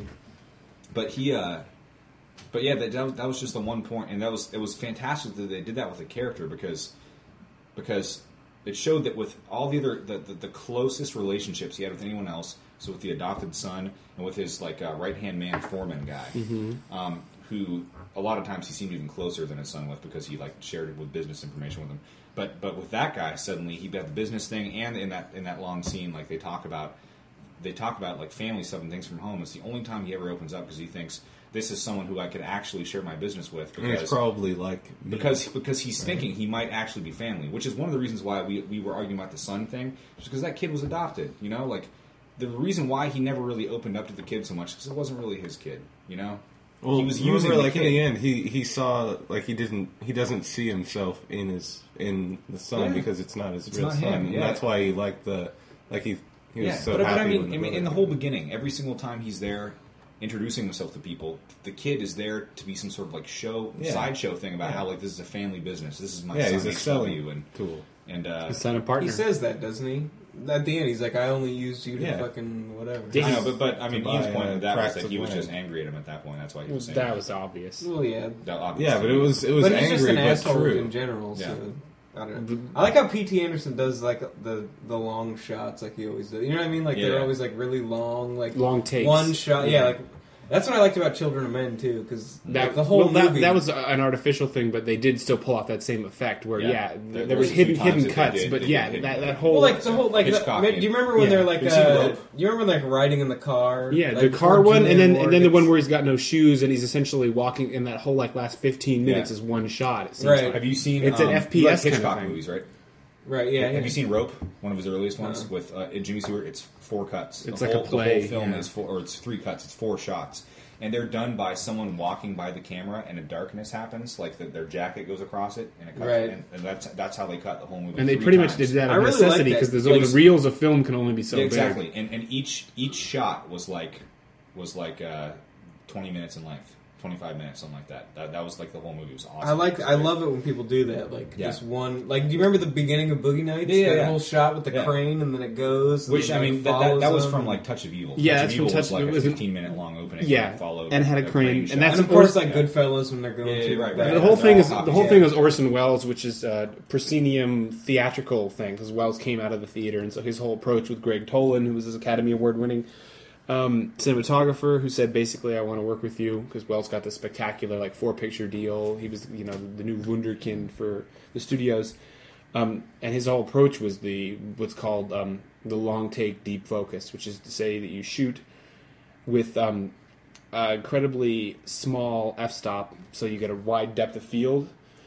[SPEAKER 1] But he, uh, but yeah, that, that was, that was just the one point, and that was it was fantastic that they did that with the character because because it showed that with all the other the, the, the closest relationships he had with anyone else, so with the adopted son and with his like uh, right hand man foreman guy, um, who a lot of times he seemed even closer than his son with because he like shared it with business information with him. But but with that guy, suddenly he got the business thing, and in that in that long scene, like they talk about. They talk about like family stuff and things from home. It's the only time he ever opens up because he thinks this is someone who I could actually share my business with.
[SPEAKER 4] And it's
[SPEAKER 1] Because
[SPEAKER 4] probably like me.
[SPEAKER 1] because because he's thinking he might actually be family, which is one of the reasons why we we were arguing about the son thing, just because that kid was adopted. You know, like the reason why he never really opened up to the kid so much because it wasn't really his kid. You know,
[SPEAKER 4] Well,
[SPEAKER 1] he was
[SPEAKER 4] remember,
[SPEAKER 1] using the
[SPEAKER 4] like in
[SPEAKER 1] kid.
[SPEAKER 4] the end, he, he saw like he didn't he doesn't see himself in his in the son
[SPEAKER 1] Yeah.
[SPEAKER 4] because it's not his
[SPEAKER 1] It's
[SPEAKER 4] real
[SPEAKER 1] not
[SPEAKER 4] son,
[SPEAKER 1] him,
[SPEAKER 4] and
[SPEAKER 1] yeah.
[SPEAKER 4] that's why he liked the like he he was
[SPEAKER 1] Yeah,
[SPEAKER 4] so
[SPEAKER 1] but, but
[SPEAKER 4] happy
[SPEAKER 1] I mean,
[SPEAKER 4] when the
[SPEAKER 1] I mean,
[SPEAKER 4] brother
[SPEAKER 1] in the
[SPEAKER 4] came.
[SPEAKER 1] whole beginning, every single time he's there, introducing himself to people. The kid is there to be some sort of like show
[SPEAKER 4] Yeah.
[SPEAKER 1] sideshow thing about
[SPEAKER 4] Yeah.
[SPEAKER 1] how like this is a family business. This is my
[SPEAKER 4] Yeah,
[SPEAKER 1] son
[SPEAKER 4] he's a
[SPEAKER 1] H W
[SPEAKER 4] selling
[SPEAKER 1] and
[SPEAKER 4] tool.
[SPEAKER 1] and uh,
[SPEAKER 3] His son and partner.
[SPEAKER 2] He says that, doesn't he? At the end, he's like, "I only used you to
[SPEAKER 4] Yeah.
[SPEAKER 2] fucking whatever."
[SPEAKER 3] Yeah.
[SPEAKER 1] I know, but but I mean,
[SPEAKER 4] To
[SPEAKER 1] Ian's
[SPEAKER 4] buy,
[SPEAKER 1] point
[SPEAKER 4] uh,
[SPEAKER 1] with that was
[SPEAKER 4] tracts
[SPEAKER 1] that
[SPEAKER 4] of
[SPEAKER 1] he was
[SPEAKER 4] land.
[SPEAKER 1] just angry at him at that point. That's why he
[SPEAKER 3] Well,
[SPEAKER 1] was saying
[SPEAKER 3] that was obvious.
[SPEAKER 2] Well, yeah,
[SPEAKER 1] that obviously.
[SPEAKER 4] Yeah, but it was it was
[SPEAKER 2] but he's
[SPEAKER 4] angry
[SPEAKER 2] just an
[SPEAKER 4] but
[SPEAKER 2] asshole
[SPEAKER 4] true.
[SPEAKER 2] in general.
[SPEAKER 1] Yeah.
[SPEAKER 2] So I don't know. I like how P T Anderson does like the the long shots, like he always does. You know what I mean? Like
[SPEAKER 1] Yeah.
[SPEAKER 2] they're always like really long, like
[SPEAKER 3] Long takes.
[SPEAKER 2] one shot. Yeah, like that's what I liked about Children of Men too, because
[SPEAKER 3] That,
[SPEAKER 2] the whole
[SPEAKER 3] well, that,
[SPEAKER 2] movie.
[SPEAKER 3] that was an artificial thing, but they did still pull off that same effect. Where
[SPEAKER 1] Yeah.
[SPEAKER 3] yeah,
[SPEAKER 1] There-
[SPEAKER 3] there,
[SPEAKER 1] there
[SPEAKER 3] was
[SPEAKER 1] was a few
[SPEAKER 3] hidden
[SPEAKER 1] times
[SPEAKER 3] hidden
[SPEAKER 1] that they
[SPEAKER 3] cuts,
[SPEAKER 1] did-
[SPEAKER 3] but
[SPEAKER 1] they
[SPEAKER 3] yeah,
[SPEAKER 1] did
[SPEAKER 3] that,
[SPEAKER 1] hidden
[SPEAKER 3] that
[SPEAKER 1] cuts.
[SPEAKER 3] whole
[SPEAKER 2] well, like the whole like. The,
[SPEAKER 1] Hitchcock
[SPEAKER 2] do you remember when
[SPEAKER 3] Yeah.
[SPEAKER 2] they're like?
[SPEAKER 1] Have you seen
[SPEAKER 2] Uh,
[SPEAKER 1] Rope?
[SPEAKER 2] do you remember like riding in the car?
[SPEAKER 3] yeah,
[SPEAKER 2] like,
[SPEAKER 3] the
[SPEAKER 2] before
[SPEAKER 3] car one, and
[SPEAKER 2] Julianne
[SPEAKER 3] then
[SPEAKER 2] Moore
[SPEAKER 3] and then the
[SPEAKER 2] gets-
[SPEAKER 3] one where he's got no shoes and he's essentially walking, in that whole like last fifteen minutes
[SPEAKER 1] Yeah.
[SPEAKER 3] is one shot. It seems
[SPEAKER 2] Right.
[SPEAKER 3] like.
[SPEAKER 1] Have you seen?
[SPEAKER 3] It's an
[SPEAKER 1] um,
[SPEAKER 3] F P S
[SPEAKER 1] you like
[SPEAKER 3] kind of
[SPEAKER 1] Hitchcock
[SPEAKER 3] thing.
[SPEAKER 1] movies, right?
[SPEAKER 2] Right. Yeah.
[SPEAKER 1] Have
[SPEAKER 2] yeah.
[SPEAKER 1] you seen Rope? One of his earliest ones
[SPEAKER 2] Uh-uh.
[SPEAKER 1] with uh, Jimmy Stewart. It's four cuts.
[SPEAKER 3] It's
[SPEAKER 1] the
[SPEAKER 3] like a
[SPEAKER 1] whole,
[SPEAKER 3] play,
[SPEAKER 1] The whole film
[SPEAKER 3] yeah.
[SPEAKER 1] is four, or it's three cuts. It's four shots, and they're done by someone walking by the camera, and a darkness happens, like the, their jacket goes across it, and it cuts.
[SPEAKER 2] Right.
[SPEAKER 1] And, and that's that's how they cut the whole movie.
[SPEAKER 3] And they
[SPEAKER 1] three
[SPEAKER 3] pretty
[SPEAKER 1] times.
[SPEAKER 3] much did that
[SPEAKER 2] I
[SPEAKER 3] on
[SPEAKER 2] really like
[SPEAKER 3] necessity
[SPEAKER 2] that.
[SPEAKER 3] because there's
[SPEAKER 1] Like-
[SPEAKER 3] only the reels of film can only be so
[SPEAKER 1] Yeah,
[SPEAKER 3] big.
[SPEAKER 1] exactly. And and each each shot was like was like uh, twenty minutes in length, twenty five minutes, something like that. That that was like the whole movie. It was awesome.
[SPEAKER 2] I like.
[SPEAKER 1] It was
[SPEAKER 2] I
[SPEAKER 1] great.
[SPEAKER 2] love it when people do that. Like
[SPEAKER 1] Yeah.
[SPEAKER 2] just one. Like, do you remember the beginning of Boogie Nights?
[SPEAKER 1] Yeah, yeah,
[SPEAKER 2] that
[SPEAKER 1] yeah.
[SPEAKER 2] whole shot with the
[SPEAKER 1] Yeah.
[SPEAKER 2] crane, and then it goes. and
[SPEAKER 1] Which
[SPEAKER 2] then
[SPEAKER 1] I
[SPEAKER 2] it
[SPEAKER 1] mean, that, that,
[SPEAKER 2] follows
[SPEAKER 1] that was
[SPEAKER 2] them.
[SPEAKER 1] from like Touch of Evil.
[SPEAKER 3] Yeah,
[SPEAKER 1] Touch
[SPEAKER 3] that's
[SPEAKER 1] of
[SPEAKER 3] from
[SPEAKER 1] Evil was
[SPEAKER 3] Touch-
[SPEAKER 1] like
[SPEAKER 3] it
[SPEAKER 1] a
[SPEAKER 3] was an-
[SPEAKER 1] fifteen minute long opening.
[SPEAKER 3] Yeah.
[SPEAKER 1] that followed
[SPEAKER 3] And had a crane,
[SPEAKER 1] crane
[SPEAKER 3] and
[SPEAKER 1] shot.
[SPEAKER 3] that's
[SPEAKER 2] And of
[SPEAKER 3] Or-
[SPEAKER 2] course, like
[SPEAKER 1] yeah.
[SPEAKER 2] Goodfellas when they're going
[SPEAKER 1] Yeah,
[SPEAKER 2] to
[SPEAKER 1] right,
[SPEAKER 2] back-
[SPEAKER 1] right.
[SPEAKER 3] The whole
[SPEAKER 1] Yeah,
[SPEAKER 3] thing
[SPEAKER 1] all
[SPEAKER 3] is the
[SPEAKER 1] copies,
[SPEAKER 3] whole
[SPEAKER 1] yeah.
[SPEAKER 3] thing was Orson Welles, which is a proscenium theatrical thing because Welles came out of the theater, and so his whole approach with Greg Tolan, who was his Academy Award winning um, cinematographer, who said basically, "I want to work with you," because Welles got this spectacular like four picture deal. He was you know the new wunderkind for the studios, um, and his whole approach was the what's called um, the long take deep focus, which is to say that you shoot with um, uh, incredibly small f-stop, so you get a wide depth of field,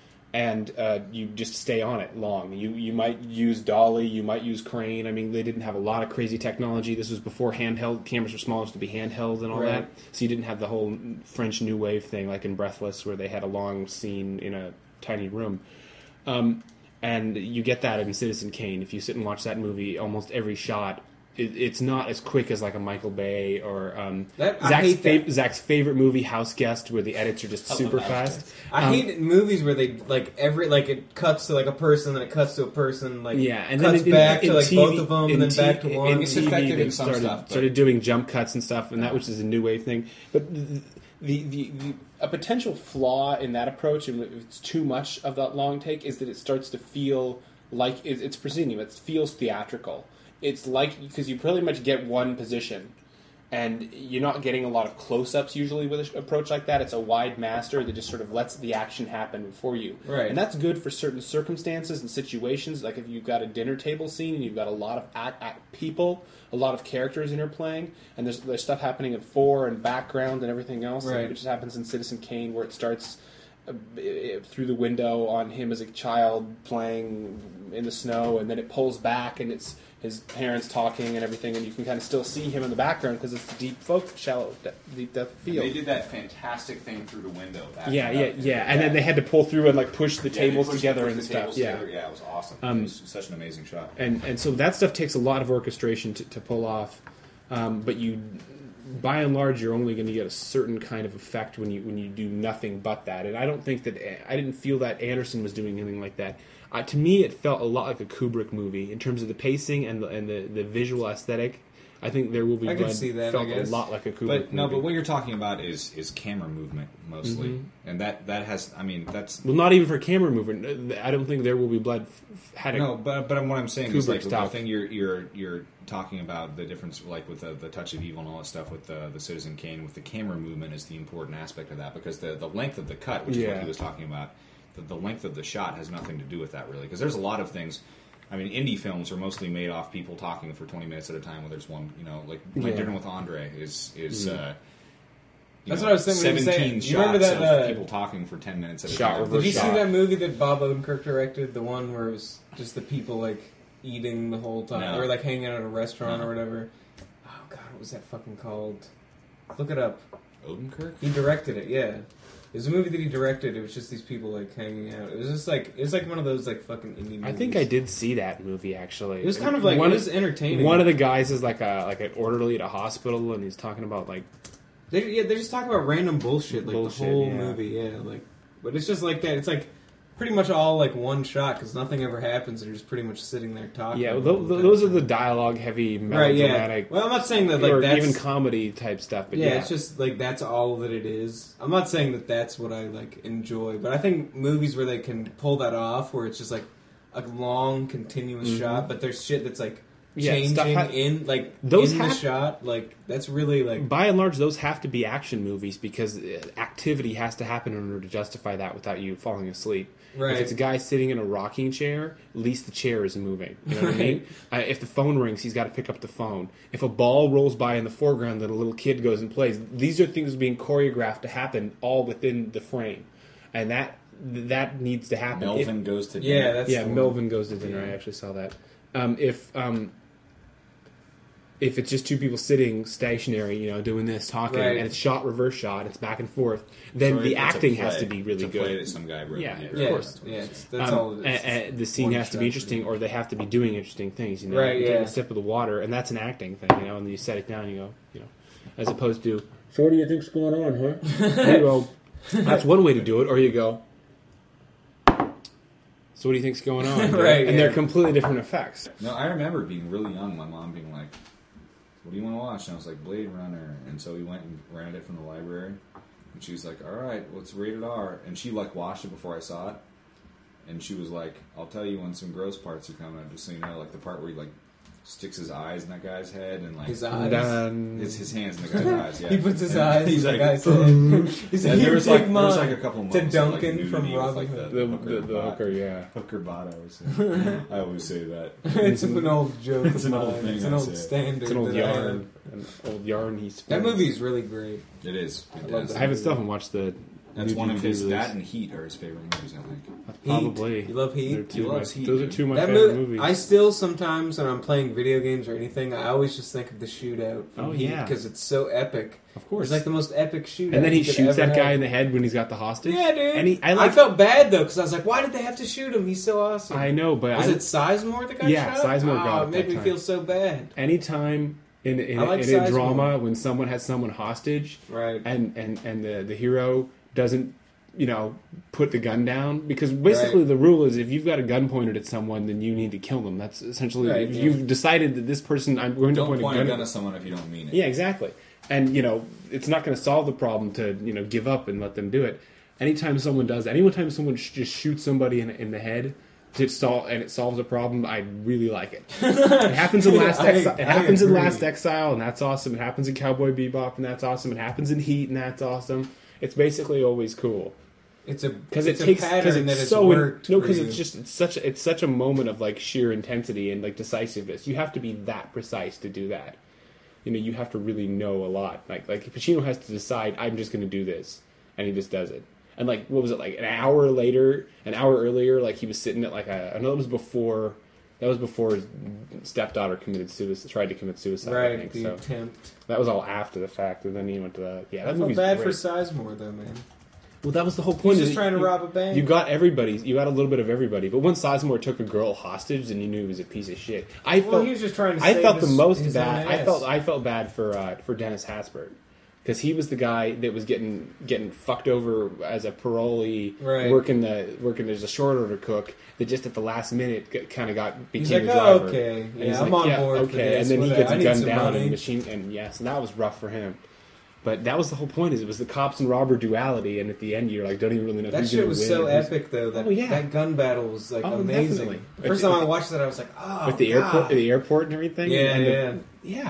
[SPEAKER 3] and uh, you just stay on it long. You you might use dolly, you might use crane. I mean, they didn't have a lot of crazy technology. This was before handheld cameras were small enough to be handheld and all
[SPEAKER 2] Right.
[SPEAKER 3] that. So you didn't have the whole French New Wave thing like in Breathless, where they had a long scene in a tiny room. Um, and you get that in Citizen Kane. If you sit and watch that movie, almost every shot, it, it's not as quick as like a Michael Bay or um,
[SPEAKER 2] That- I
[SPEAKER 3] Zach's,
[SPEAKER 2] hate that.
[SPEAKER 3] fav- Zach's favorite movie, House Guest, where the edits are just
[SPEAKER 1] love
[SPEAKER 3] super
[SPEAKER 1] House
[SPEAKER 3] fast.
[SPEAKER 1] Guest.
[SPEAKER 2] I
[SPEAKER 3] Um,
[SPEAKER 2] hate movies where they like every like it cuts to like a person, then it cuts to a person, like
[SPEAKER 3] Yeah, and
[SPEAKER 2] cuts
[SPEAKER 3] then in,
[SPEAKER 2] back
[SPEAKER 3] in
[SPEAKER 2] to like
[SPEAKER 3] T V,
[SPEAKER 2] both of them,
[SPEAKER 3] in
[SPEAKER 2] and then
[SPEAKER 3] T-
[SPEAKER 2] back to one.
[SPEAKER 3] In
[SPEAKER 1] It's
[SPEAKER 3] T V,
[SPEAKER 1] effective
[SPEAKER 3] they
[SPEAKER 1] in some
[SPEAKER 3] started,
[SPEAKER 1] stuff, but-
[SPEAKER 3] started doing jump cuts and stuff, and that which is a new wave thing. But the, the, the, the a potential flaw in that approach, and if it's too much of that long take, is that it starts to feel like it, it's proscenium. It feels theatrical. It's like because you pretty much get one position, and you're not getting a lot of close-ups usually with an approach like that. It's a wide master that just sort of lets the action happen for you.
[SPEAKER 2] Right.
[SPEAKER 3] And that's good for certain circumstances and situations, like if you've got a dinner table scene and you've got a lot of act, act people, a lot of characters interplaying, and there's, there's stuff happening at fore and background and everything else,
[SPEAKER 2] Right.
[SPEAKER 3] which happens in Citizen Kane, where it starts uh, eh, through the window on him as a child playing in the snow, and then it pulls back and it's his parents talking and everything, and you can kind of still see him in the background because it's deep focus, shallow, de- deep depth field.
[SPEAKER 1] They did that fantastic thing through the window. back
[SPEAKER 3] Yeah,
[SPEAKER 1] and
[SPEAKER 3] yeah,
[SPEAKER 1] up.
[SPEAKER 3] yeah. And then they had to pull through and like push the
[SPEAKER 1] Yeah, they
[SPEAKER 3] tables
[SPEAKER 1] pushed-
[SPEAKER 3] together
[SPEAKER 1] pushed
[SPEAKER 3] and
[SPEAKER 1] the
[SPEAKER 3] stuff.
[SPEAKER 1] tables
[SPEAKER 3] Yeah.
[SPEAKER 1] together. Yeah, it was awesome.
[SPEAKER 3] Um,
[SPEAKER 1] it was such an amazing shot.
[SPEAKER 3] And and so that stuff takes a lot of orchestration to, to pull off. Um, but you, by and large, you're only going to get a certain kind of effect when you when you do nothing but that. And I don't think that I didn't feel that Anderson was doing anything like that. Uh, to me, it felt a lot like a Kubrick movie in terms of the pacing and the and the, the visual aesthetic. I think There Will Be
[SPEAKER 2] I can
[SPEAKER 3] Blood
[SPEAKER 2] see that,
[SPEAKER 3] felt
[SPEAKER 2] I guess.
[SPEAKER 3] a lot like a Kubrick
[SPEAKER 1] But no,
[SPEAKER 3] movie.
[SPEAKER 1] but what you're talking about is is camera movement mostly,
[SPEAKER 3] Mhm.
[SPEAKER 1] and that that has. I mean, that's
[SPEAKER 3] Well, not even for camera movement. I don't think There Will Be Blood f- had a
[SPEAKER 1] no. But but what I'm saying is
[SPEAKER 3] Kubrick
[SPEAKER 1] like the
[SPEAKER 3] stuff.
[SPEAKER 1] thing you're you're you're talking about the difference, like with the, the Touch of Evil and all that stuff with the the Citizen Kane, with the camera movement is the important aspect of that, because the the length of the cut, which is
[SPEAKER 3] Yeah.
[SPEAKER 1] what he was talking about, the, the length of the shot has nothing to do with that really, because there's a lot of things. I mean, indie films are mostly made off people talking for twenty minutes at a time. Where there's one, you know, like My
[SPEAKER 3] Yeah.
[SPEAKER 1] Dinner with Andre is is.
[SPEAKER 3] Mhm.
[SPEAKER 1] Uh, you
[SPEAKER 2] That's
[SPEAKER 1] know,
[SPEAKER 2] what I was saying when you were saying-
[SPEAKER 1] Seventeen
[SPEAKER 2] you
[SPEAKER 1] shots
[SPEAKER 2] remember that,
[SPEAKER 1] of
[SPEAKER 2] uh,
[SPEAKER 1] people talking for ten minutes at a
[SPEAKER 3] shot
[SPEAKER 1] time.
[SPEAKER 3] reverse
[SPEAKER 2] Did you see
[SPEAKER 3] shot.
[SPEAKER 2] that movie that Bob Odenkirk directed? The one where it was just the people like eating the whole time,
[SPEAKER 1] No.
[SPEAKER 2] or like hanging out at a restaurant
[SPEAKER 1] No.
[SPEAKER 2] or whatever. Oh god, what was that fucking called? Look it up.
[SPEAKER 1] Odenkirk?
[SPEAKER 2] He directed it. Yeah, it was a movie that he directed. It was just these people like hanging out. It was just like it was like one of those like fucking indie movies.
[SPEAKER 3] I think I did see that movie actually.
[SPEAKER 2] It was kind of like
[SPEAKER 3] one
[SPEAKER 2] it
[SPEAKER 3] of-
[SPEAKER 2] was entertaining.
[SPEAKER 3] One of the guys is like a like an orderly at a hospital, and he's talking about like
[SPEAKER 2] They, yeah, they're just talking about random bullshit like
[SPEAKER 3] Bullshit,
[SPEAKER 2] the whole
[SPEAKER 3] yeah.
[SPEAKER 2] movie. Yeah, like, but it's just like that. It's like pretty much all like one shot because nothing ever happens. They're just pretty much sitting there talking.
[SPEAKER 3] Yeah,
[SPEAKER 2] the
[SPEAKER 3] th-
[SPEAKER 2] whole
[SPEAKER 3] th-
[SPEAKER 2] time.
[SPEAKER 3] those are the dialogue-heavy,
[SPEAKER 2] right. Yeah.
[SPEAKER 3] melodramatic,
[SPEAKER 2] Well, I'm not saying that like
[SPEAKER 3] or
[SPEAKER 2] that's
[SPEAKER 3] even comedy type stuff. But
[SPEAKER 2] yeah,
[SPEAKER 3] yeah,
[SPEAKER 2] it's just like that's all that it is. I'm not saying that that's what I like enjoy, but I think movies where they can pull that off, where it's just like a long, continuous
[SPEAKER 3] Mhm.
[SPEAKER 2] shot, but there's shit that's like
[SPEAKER 3] Yeah,
[SPEAKER 2] changing
[SPEAKER 3] stuff ha-
[SPEAKER 2] in like
[SPEAKER 3] Those
[SPEAKER 2] in the
[SPEAKER 3] have-
[SPEAKER 2] shot. Like that's really like
[SPEAKER 3] by and large, those have to be action movies because uh, activity has to happen in order to justify that without you falling asleep.
[SPEAKER 2] right.
[SPEAKER 3] If it's a guy sitting in a rocking chair, at least the chair is moving. You know what I mean? Uh, if the phone rings, he's got to pick up the phone. If a ball rolls by in the foreground that a little kid goes and plays, these are things being choreographed to happen all within the frame, and that that needs to happen.
[SPEAKER 1] Melvin goes to
[SPEAKER 2] Yeah,
[SPEAKER 1] dinner.
[SPEAKER 2] that's
[SPEAKER 3] yeah,
[SPEAKER 2] the one.
[SPEAKER 3] Melvin goes to dinner.
[SPEAKER 2] Yeah.
[SPEAKER 3] I actually saw that. Um, if um, if it's just two people sitting stationary, you know, doing this, talking,
[SPEAKER 2] Right.
[SPEAKER 3] and it's shot reverse shot, it's back and forth, then
[SPEAKER 1] So
[SPEAKER 3] the
[SPEAKER 1] it's a
[SPEAKER 3] acting has
[SPEAKER 1] play.
[SPEAKER 3] to be really
[SPEAKER 1] It's a play
[SPEAKER 3] good.
[SPEAKER 1] that some guy wrote.
[SPEAKER 3] Yeah,
[SPEAKER 1] Yeah,
[SPEAKER 3] of
[SPEAKER 2] yeah,
[SPEAKER 3] course.
[SPEAKER 2] yeah, it's, that's
[SPEAKER 3] Um,
[SPEAKER 2] all it is.
[SPEAKER 3] and- and the scene
[SPEAKER 2] One
[SPEAKER 3] has to be
[SPEAKER 2] shot.
[SPEAKER 3] interesting, or they have to be doing interesting things. You know,
[SPEAKER 2] Right,
[SPEAKER 3] you
[SPEAKER 2] yeah.
[SPEAKER 3] take a sip of the water, and that's an acting thing. You know, and you set it down, you go, you know, as opposed to, so what do you think's going on, huh? And you go, that's one way to do it, or you go, so what do you think's going on?
[SPEAKER 2] Right,
[SPEAKER 3] and
[SPEAKER 2] yeah.
[SPEAKER 3] they're completely different effects.
[SPEAKER 1] No, I remember being really young. My mom being like, "What do you want to watch?" And I was like, "Blade Runner." And so we went and rented it from the library. And she was like, "All right, well, it's rated R." And she like watched it before I saw it. And she was like, "I'll tell you when some gross parts are coming up, just so you know, like the part where he like sticks his eyes in that guy's head and like
[SPEAKER 2] His eyes.
[SPEAKER 3] Done.
[SPEAKER 1] his, his hands in the guy's eyes." Yeah,
[SPEAKER 2] He puts his
[SPEAKER 1] And
[SPEAKER 2] eyes
[SPEAKER 1] He's
[SPEAKER 2] in
[SPEAKER 1] like,
[SPEAKER 2] the guy's head. He's
[SPEAKER 1] and
[SPEAKER 2] like,
[SPEAKER 1] there
[SPEAKER 2] "You
[SPEAKER 1] was like
[SPEAKER 2] take
[SPEAKER 1] there was
[SPEAKER 2] mine."
[SPEAKER 1] like a couple
[SPEAKER 2] To
[SPEAKER 1] moments of, like,
[SPEAKER 2] Duncan from
[SPEAKER 1] nudity with,
[SPEAKER 2] Robin
[SPEAKER 1] like,
[SPEAKER 2] Hood.
[SPEAKER 3] The,
[SPEAKER 1] hooker
[SPEAKER 3] the, the
[SPEAKER 1] bot.
[SPEAKER 3] hooker, yeah.
[SPEAKER 1] Hooker bot, I always say. I always say that.
[SPEAKER 2] It's an old joke
[SPEAKER 1] It's
[SPEAKER 2] of
[SPEAKER 1] an old
[SPEAKER 2] mine.
[SPEAKER 1] thing
[SPEAKER 2] It's an
[SPEAKER 1] I
[SPEAKER 2] old
[SPEAKER 1] say.
[SPEAKER 2] standard.
[SPEAKER 3] It's an old
[SPEAKER 2] that I have.
[SPEAKER 3] yarn. An old yarn he spins.
[SPEAKER 2] That movie's really great.
[SPEAKER 1] It is. It
[SPEAKER 2] love
[SPEAKER 1] is.
[SPEAKER 2] that.
[SPEAKER 3] I haven't still haven't watched the.
[SPEAKER 1] That's
[SPEAKER 3] new
[SPEAKER 1] one of
[SPEAKER 3] D V D
[SPEAKER 1] his.
[SPEAKER 3] release.
[SPEAKER 1] That and Heat are his favorite movies, I think.
[SPEAKER 3] Probably.
[SPEAKER 2] Heat. You love Heat?
[SPEAKER 3] They're two
[SPEAKER 1] He
[SPEAKER 3] of my-
[SPEAKER 1] loves Heat,
[SPEAKER 3] Those are
[SPEAKER 1] dude.
[SPEAKER 3] two of my
[SPEAKER 2] That
[SPEAKER 3] favorite
[SPEAKER 2] mo-
[SPEAKER 3] movies.
[SPEAKER 2] I still sometimes when I'm playing video games or anything, I always just think of the shootout from
[SPEAKER 3] Oh,
[SPEAKER 2] Heat
[SPEAKER 3] yeah.
[SPEAKER 2] because it's so epic.
[SPEAKER 3] of course.
[SPEAKER 2] It's like the most epic shootout.
[SPEAKER 3] and then he
[SPEAKER 2] you could
[SPEAKER 3] shoots
[SPEAKER 2] ever
[SPEAKER 3] that guy
[SPEAKER 2] have.
[SPEAKER 3] in the head when he's got the hostage.
[SPEAKER 2] Yeah, dude.
[SPEAKER 3] And he, I
[SPEAKER 2] I,
[SPEAKER 3] like.
[SPEAKER 2] felt bad though because I was like, why did they have to shoot him? He's so awesome.
[SPEAKER 3] I know, but
[SPEAKER 2] Was
[SPEAKER 3] I,
[SPEAKER 2] it Sizemore that got
[SPEAKER 3] Yeah,
[SPEAKER 2] shot?
[SPEAKER 3] Sizemore
[SPEAKER 2] oh,
[SPEAKER 3] got it
[SPEAKER 2] it made
[SPEAKER 3] that
[SPEAKER 2] me
[SPEAKER 3] time.
[SPEAKER 2] feel so bad.
[SPEAKER 3] anytime in in,
[SPEAKER 2] I like
[SPEAKER 3] in a
[SPEAKER 2] Sizemore.
[SPEAKER 3] drama when someone has someone hostage
[SPEAKER 2] Right.
[SPEAKER 3] and and and the the hero doesn't, you know, put the gun down, because basically
[SPEAKER 2] Right.
[SPEAKER 3] the rule is if you've got a gun pointed at someone, then you need to kill them. That's essentially
[SPEAKER 2] Right,
[SPEAKER 3] if
[SPEAKER 2] yeah.
[SPEAKER 3] you've decided that this person, I'm going to
[SPEAKER 1] Don't
[SPEAKER 3] point,
[SPEAKER 1] point
[SPEAKER 3] a
[SPEAKER 1] a
[SPEAKER 3] gun.
[SPEAKER 1] gun at someone if you don't mean it.
[SPEAKER 3] Yeah, exactly. And you know, it's not going to solve the problem to, you know, give up and let them do it. Anytime someone does, anytime someone sh- just shoots somebody in, in the head to solve and it solves a problem, I really like it. It happens in Last
[SPEAKER 2] I-
[SPEAKER 3] Exile. It
[SPEAKER 2] I
[SPEAKER 3] happens in
[SPEAKER 2] agree.
[SPEAKER 3] Last Exile, and that's awesome. It happens in Cowboy Bebop, and that's awesome. It happens in Heat, and that's awesome. It's basically always cool.
[SPEAKER 2] It's a
[SPEAKER 3] Because it
[SPEAKER 2] it's
[SPEAKER 3] takes
[SPEAKER 2] a
[SPEAKER 3] because
[SPEAKER 2] pattern that
[SPEAKER 3] it's
[SPEAKER 2] has
[SPEAKER 3] so
[SPEAKER 2] worked.
[SPEAKER 3] no
[SPEAKER 2] for
[SPEAKER 3] because
[SPEAKER 2] you.
[SPEAKER 3] it's just it's such it's such a moment of like sheer intensity and like decisiveness. You have to be that precise to do that. You know, you have to really know a lot. Like like Pacino has to decide, I'm just going to do this, and he just does it. And like what was it, like an hour later, an hour earlier, like he was sitting at like a I know it was before that was before his stepdaughter committed suicide, tried to commit suicide. I
[SPEAKER 2] right.
[SPEAKER 3] think
[SPEAKER 2] The
[SPEAKER 3] so.
[SPEAKER 2] attempt.
[SPEAKER 3] That was all after the fact, and then he went to the yeah.
[SPEAKER 2] I
[SPEAKER 3] That
[SPEAKER 2] felt
[SPEAKER 3] movie's
[SPEAKER 2] bad
[SPEAKER 3] great.
[SPEAKER 2] for Sizemore though, man.
[SPEAKER 3] Well, that was the whole
[SPEAKER 2] He's
[SPEAKER 3] point.
[SPEAKER 2] just
[SPEAKER 3] is
[SPEAKER 2] trying to
[SPEAKER 3] you-
[SPEAKER 2] rob a bank.
[SPEAKER 3] You got everybody. You got a little bit of everybody. But when Sizemore took a girl hostage, then you knew he was a piece of shit. I
[SPEAKER 2] well,
[SPEAKER 3] felt.
[SPEAKER 2] he was just trying to.
[SPEAKER 3] I
[SPEAKER 2] save
[SPEAKER 3] felt the
[SPEAKER 2] his-
[SPEAKER 3] most
[SPEAKER 2] his
[SPEAKER 3] bad.
[SPEAKER 2] own
[SPEAKER 3] I
[SPEAKER 2] ass.
[SPEAKER 3] felt. I felt bad for uh, for Dennis Haysbert because he was the guy that was getting getting fucked over as a parolee,
[SPEAKER 2] Right.
[SPEAKER 3] working the working as a short order cook. That just at the last minute kind of got became
[SPEAKER 2] He's like,
[SPEAKER 3] a
[SPEAKER 2] oh,
[SPEAKER 3] driver.
[SPEAKER 2] okay,
[SPEAKER 3] And
[SPEAKER 2] yeah,
[SPEAKER 3] he's
[SPEAKER 2] I'm
[SPEAKER 3] like,
[SPEAKER 2] on
[SPEAKER 3] yeah,
[SPEAKER 2] board
[SPEAKER 3] okay.
[SPEAKER 2] for this.
[SPEAKER 3] And then he
[SPEAKER 2] whatever.
[SPEAKER 3] gets
[SPEAKER 2] I need
[SPEAKER 3] gunned
[SPEAKER 2] some
[SPEAKER 3] down
[SPEAKER 2] money.
[SPEAKER 3] and machine. And yes, and that was rough for him. But that was the whole point. Is it was the cops and robber duality, and at the end you're like, don't even really know.
[SPEAKER 2] That
[SPEAKER 3] who's
[SPEAKER 2] shit
[SPEAKER 3] gonna
[SPEAKER 2] was
[SPEAKER 3] win
[SPEAKER 2] so
[SPEAKER 3] or who's-
[SPEAKER 2] epic, though. That,
[SPEAKER 3] Oh, yeah.
[SPEAKER 2] that gun battle was like
[SPEAKER 3] Oh,
[SPEAKER 2] amazing.
[SPEAKER 3] definitely.
[SPEAKER 2] The first
[SPEAKER 3] With-
[SPEAKER 2] time I watched it, I was like, "Oh,
[SPEAKER 3] with the
[SPEAKER 2] God.
[SPEAKER 3] airport, the airport and everything.
[SPEAKER 2] Yeah,
[SPEAKER 3] and the-
[SPEAKER 2] yeah.
[SPEAKER 3] yeah.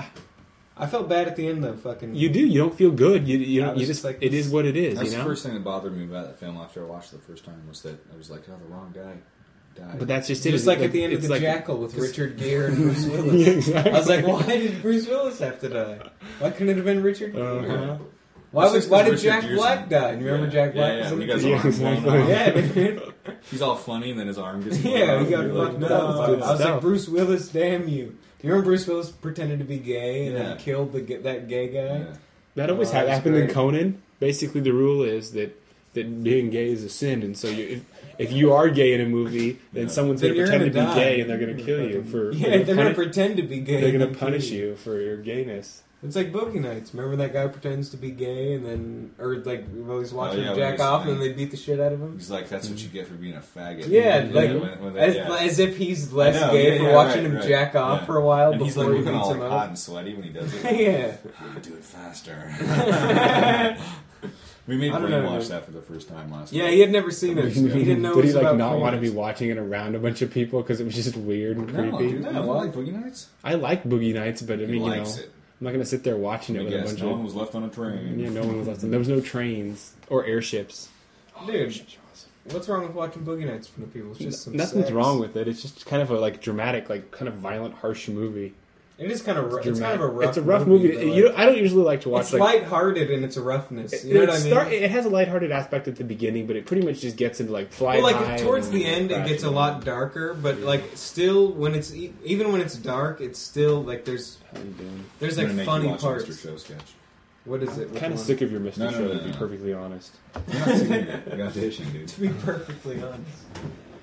[SPEAKER 2] I felt bad at the end, though. Fucking,
[SPEAKER 3] You do. You don't feel good. You you
[SPEAKER 2] I
[SPEAKER 3] don't.
[SPEAKER 2] was
[SPEAKER 3] You
[SPEAKER 2] just
[SPEAKER 3] just
[SPEAKER 2] like,
[SPEAKER 3] it is what it is.
[SPEAKER 1] That's
[SPEAKER 3] You
[SPEAKER 1] the
[SPEAKER 3] know.
[SPEAKER 1] first thing that bothered me about that film after I watched it the first time was that I was like, oh, the wrong guy died.
[SPEAKER 3] But that's just it.
[SPEAKER 2] just
[SPEAKER 3] It's
[SPEAKER 2] like at the end of
[SPEAKER 3] it's
[SPEAKER 2] the
[SPEAKER 3] like-
[SPEAKER 2] Jackal with Richard Gere and Bruce
[SPEAKER 3] Yeah,
[SPEAKER 2] Willis.
[SPEAKER 3] exactly.
[SPEAKER 2] I was like, why did Bruce Willis have to die? Why couldn't it have been Richard Gere?
[SPEAKER 3] Uh-huh.
[SPEAKER 2] Why,
[SPEAKER 1] It's
[SPEAKER 2] was,
[SPEAKER 1] just
[SPEAKER 2] why
[SPEAKER 1] 'cause
[SPEAKER 2] did
[SPEAKER 1] Richard
[SPEAKER 2] Jack
[SPEAKER 1] Gere's
[SPEAKER 2] Black
[SPEAKER 1] in-
[SPEAKER 2] die? You remember
[SPEAKER 1] Yeah.
[SPEAKER 2] Jack Black
[SPEAKER 1] Yeah,
[SPEAKER 2] was
[SPEAKER 1] yeah,
[SPEAKER 2] in
[SPEAKER 1] when
[SPEAKER 2] the
[SPEAKER 1] he got his
[SPEAKER 3] Yeah,
[SPEAKER 1] arm
[SPEAKER 3] exactly.
[SPEAKER 1] blown off.
[SPEAKER 2] Yeah, dude.
[SPEAKER 1] He's all funny, and then his arm gets blown
[SPEAKER 2] Yeah,
[SPEAKER 1] off,
[SPEAKER 2] he got
[SPEAKER 1] and you're
[SPEAKER 2] fucked
[SPEAKER 1] like,
[SPEAKER 2] up.
[SPEAKER 1] no.
[SPEAKER 2] I
[SPEAKER 3] good
[SPEAKER 2] was
[SPEAKER 3] stuff.
[SPEAKER 2] like, Bruce Willis, damn you. Do you remember Bruce Willis pretended to be gay and
[SPEAKER 1] Yeah.
[SPEAKER 2] then killed the, ga- that gay guy?
[SPEAKER 1] Yeah.
[SPEAKER 3] That always
[SPEAKER 2] Oh,
[SPEAKER 3] ha-
[SPEAKER 2] that's
[SPEAKER 3] happened in
[SPEAKER 2] great.
[SPEAKER 3] Conan. Basically, the rule is that that being gay is a sin, and so you, if, if you are gay in a movie, then
[SPEAKER 1] Yeah.
[SPEAKER 3] someone's
[SPEAKER 2] Then
[SPEAKER 3] going to
[SPEAKER 2] you're
[SPEAKER 3] pretend to
[SPEAKER 2] gonna
[SPEAKER 3] be
[SPEAKER 2] die.
[SPEAKER 3] gay, and they're going to kill you for.
[SPEAKER 2] Yeah,
[SPEAKER 3] for
[SPEAKER 2] they're going to
[SPEAKER 3] puni-
[SPEAKER 2] pretend to be gay.
[SPEAKER 3] They're going
[SPEAKER 2] and
[SPEAKER 3] to
[SPEAKER 2] kill
[SPEAKER 3] punish you for your gayness.
[SPEAKER 2] It's like Boogie Nights. Remember that guy pretends to be gay and then, or like while he's watching
[SPEAKER 1] Oh, yeah,
[SPEAKER 2] him
[SPEAKER 1] when
[SPEAKER 2] jack
[SPEAKER 1] he's
[SPEAKER 2] off
[SPEAKER 1] like-
[SPEAKER 2] and then they beat the shit out of him.
[SPEAKER 1] He's like, that's what you get for being a faggot.
[SPEAKER 2] Yeah,
[SPEAKER 1] And
[SPEAKER 2] like
[SPEAKER 1] when- when they-
[SPEAKER 2] as,
[SPEAKER 1] yeah.
[SPEAKER 2] as if he's less
[SPEAKER 1] I know,
[SPEAKER 2] gay
[SPEAKER 1] yeah,
[SPEAKER 2] for
[SPEAKER 1] yeah,
[SPEAKER 2] watching
[SPEAKER 1] right,
[SPEAKER 2] him
[SPEAKER 1] right.
[SPEAKER 2] jack off
[SPEAKER 1] Yeah.
[SPEAKER 2] for a while
[SPEAKER 1] And he's like
[SPEAKER 2] before he
[SPEAKER 1] looking
[SPEAKER 2] beats
[SPEAKER 1] all
[SPEAKER 2] him
[SPEAKER 1] like,
[SPEAKER 2] up.
[SPEAKER 1] hot and sweaty when he does it.
[SPEAKER 2] Yeah.
[SPEAKER 1] Do it faster. We made
[SPEAKER 2] I don't
[SPEAKER 1] Blaine
[SPEAKER 2] know,
[SPEAKER 1] watch
[SPEAKER 2] man.
[SPEAKER 1] that for the first time last
[SPEAKER 2] Yeah,
[SPEAKER 1] night.
[SPEAKER 2] he had never seen it. He didn't know
[SPEAKER 3] Did
[SPEAKER 2] it
[SPEAKER 3] he
[SPEAKER 2] was
[SPEAKER 3] like
[SPEAKER 2] about
[SPEAKER 3] not want to be
[SPEAKER 2] queers.
[SPEAKER 3] watching it around a bunch of people because it was just weird and
[SPEAKER 1] No,
[SPEAKER 3] creepy?
[SPEAKER 1] dude, no, you like Boogie Nights?
[SPEAKER 3] I like Boogie Nights, but I
[SPEAKER 1] He
[SPEAKER 3] mean, you know,
[SPEAKER 1] likes it.
[SPEAKER 3] I'm not gonna sit there watching it
[SPEAKER 1] I
[SPEAKER 3] with a
[SPEAKER 1] guess
[SPEAKER 3] bunch
[SPEAKER 1] no
[SPEAKER 3] of
[SPEAKER 1] one was left on a train.
[SPEAKER 3] yeah, no one was left. There was no trains or airships.
[SPEAKER 2] Dude, what's wrong with watching Boogie Nights from the people? It's just some
[SPEAKER 3] Nothing's
[SPEAKER 2] sex.
[SPEAKER 3] wrong with it. It's just kind of a like dramatic, like kind of violent, harsh movie.
[SPEAKER 2] It is kind of rough. It's
[SPEAKER 3] Dramatic.
[SPEAKER 2] kind of a rough.
[SPEAKER 3] It's a rough movie.
[SPEAKER 2] but,
[SPEAKER 3] you
[SPEAKER 2] like,
[SPEAKER 3] know, I don't usually like to watch
[SPEAKER 2] it's
[SPEAKER 3] like
[SPEAKER 2] lighthearted in its roughness.
[SPEAKER 3] It,
[SPEAKER 2] You know
[SPEAKER 3] it
[SPEAKER 2] what I mean?
[SPEAKER 3] start- it has a lighthearted aspect at the beginning, but it pretty much just gets into like fly
[SPEAKER 2] Well, like
[SPEAKER 3] high
[SPEAKER 2] towards
[SPEAKER 3] and
[SPEAKER 2] the end, it
[SPEAKER 3] crash
[SPEAKER 2] gets a
[SPEAKER 3] and-
[SPEAKER 2] lot darker, but like still, when it's e- even when it's dark, it's still like there's
[SPEAKER 3] How you doing?
[SPEAKER 2] there's
[SPEAKER 1] I'm
[SPEAKER 2] like
[SPEAKER 1] gonna make you
[SPEAKER 2] funny
[SPEAKER 1] watch
[SPEAKER 2] parts.
[SPEAKER 1] Mister Show sketch.
[SPEAKER 2] What is it? Which
[SPEAKER 3] Kind of
[SPEAKER 2] one?
[SPEAKER 3] sick of your Mister
[SPEAKER 1] No, no,
[SPEAKER 3] Show,
[SPEAKER 1] no,
[SPEAKER 3] to be
[SPEAKER 1] no.
[SPEAKER 3] perfectly honest.
[SPEAKER 1] You're not seeing it. You got audition, dude.
[SPEAKER 2] To be perfectly honest.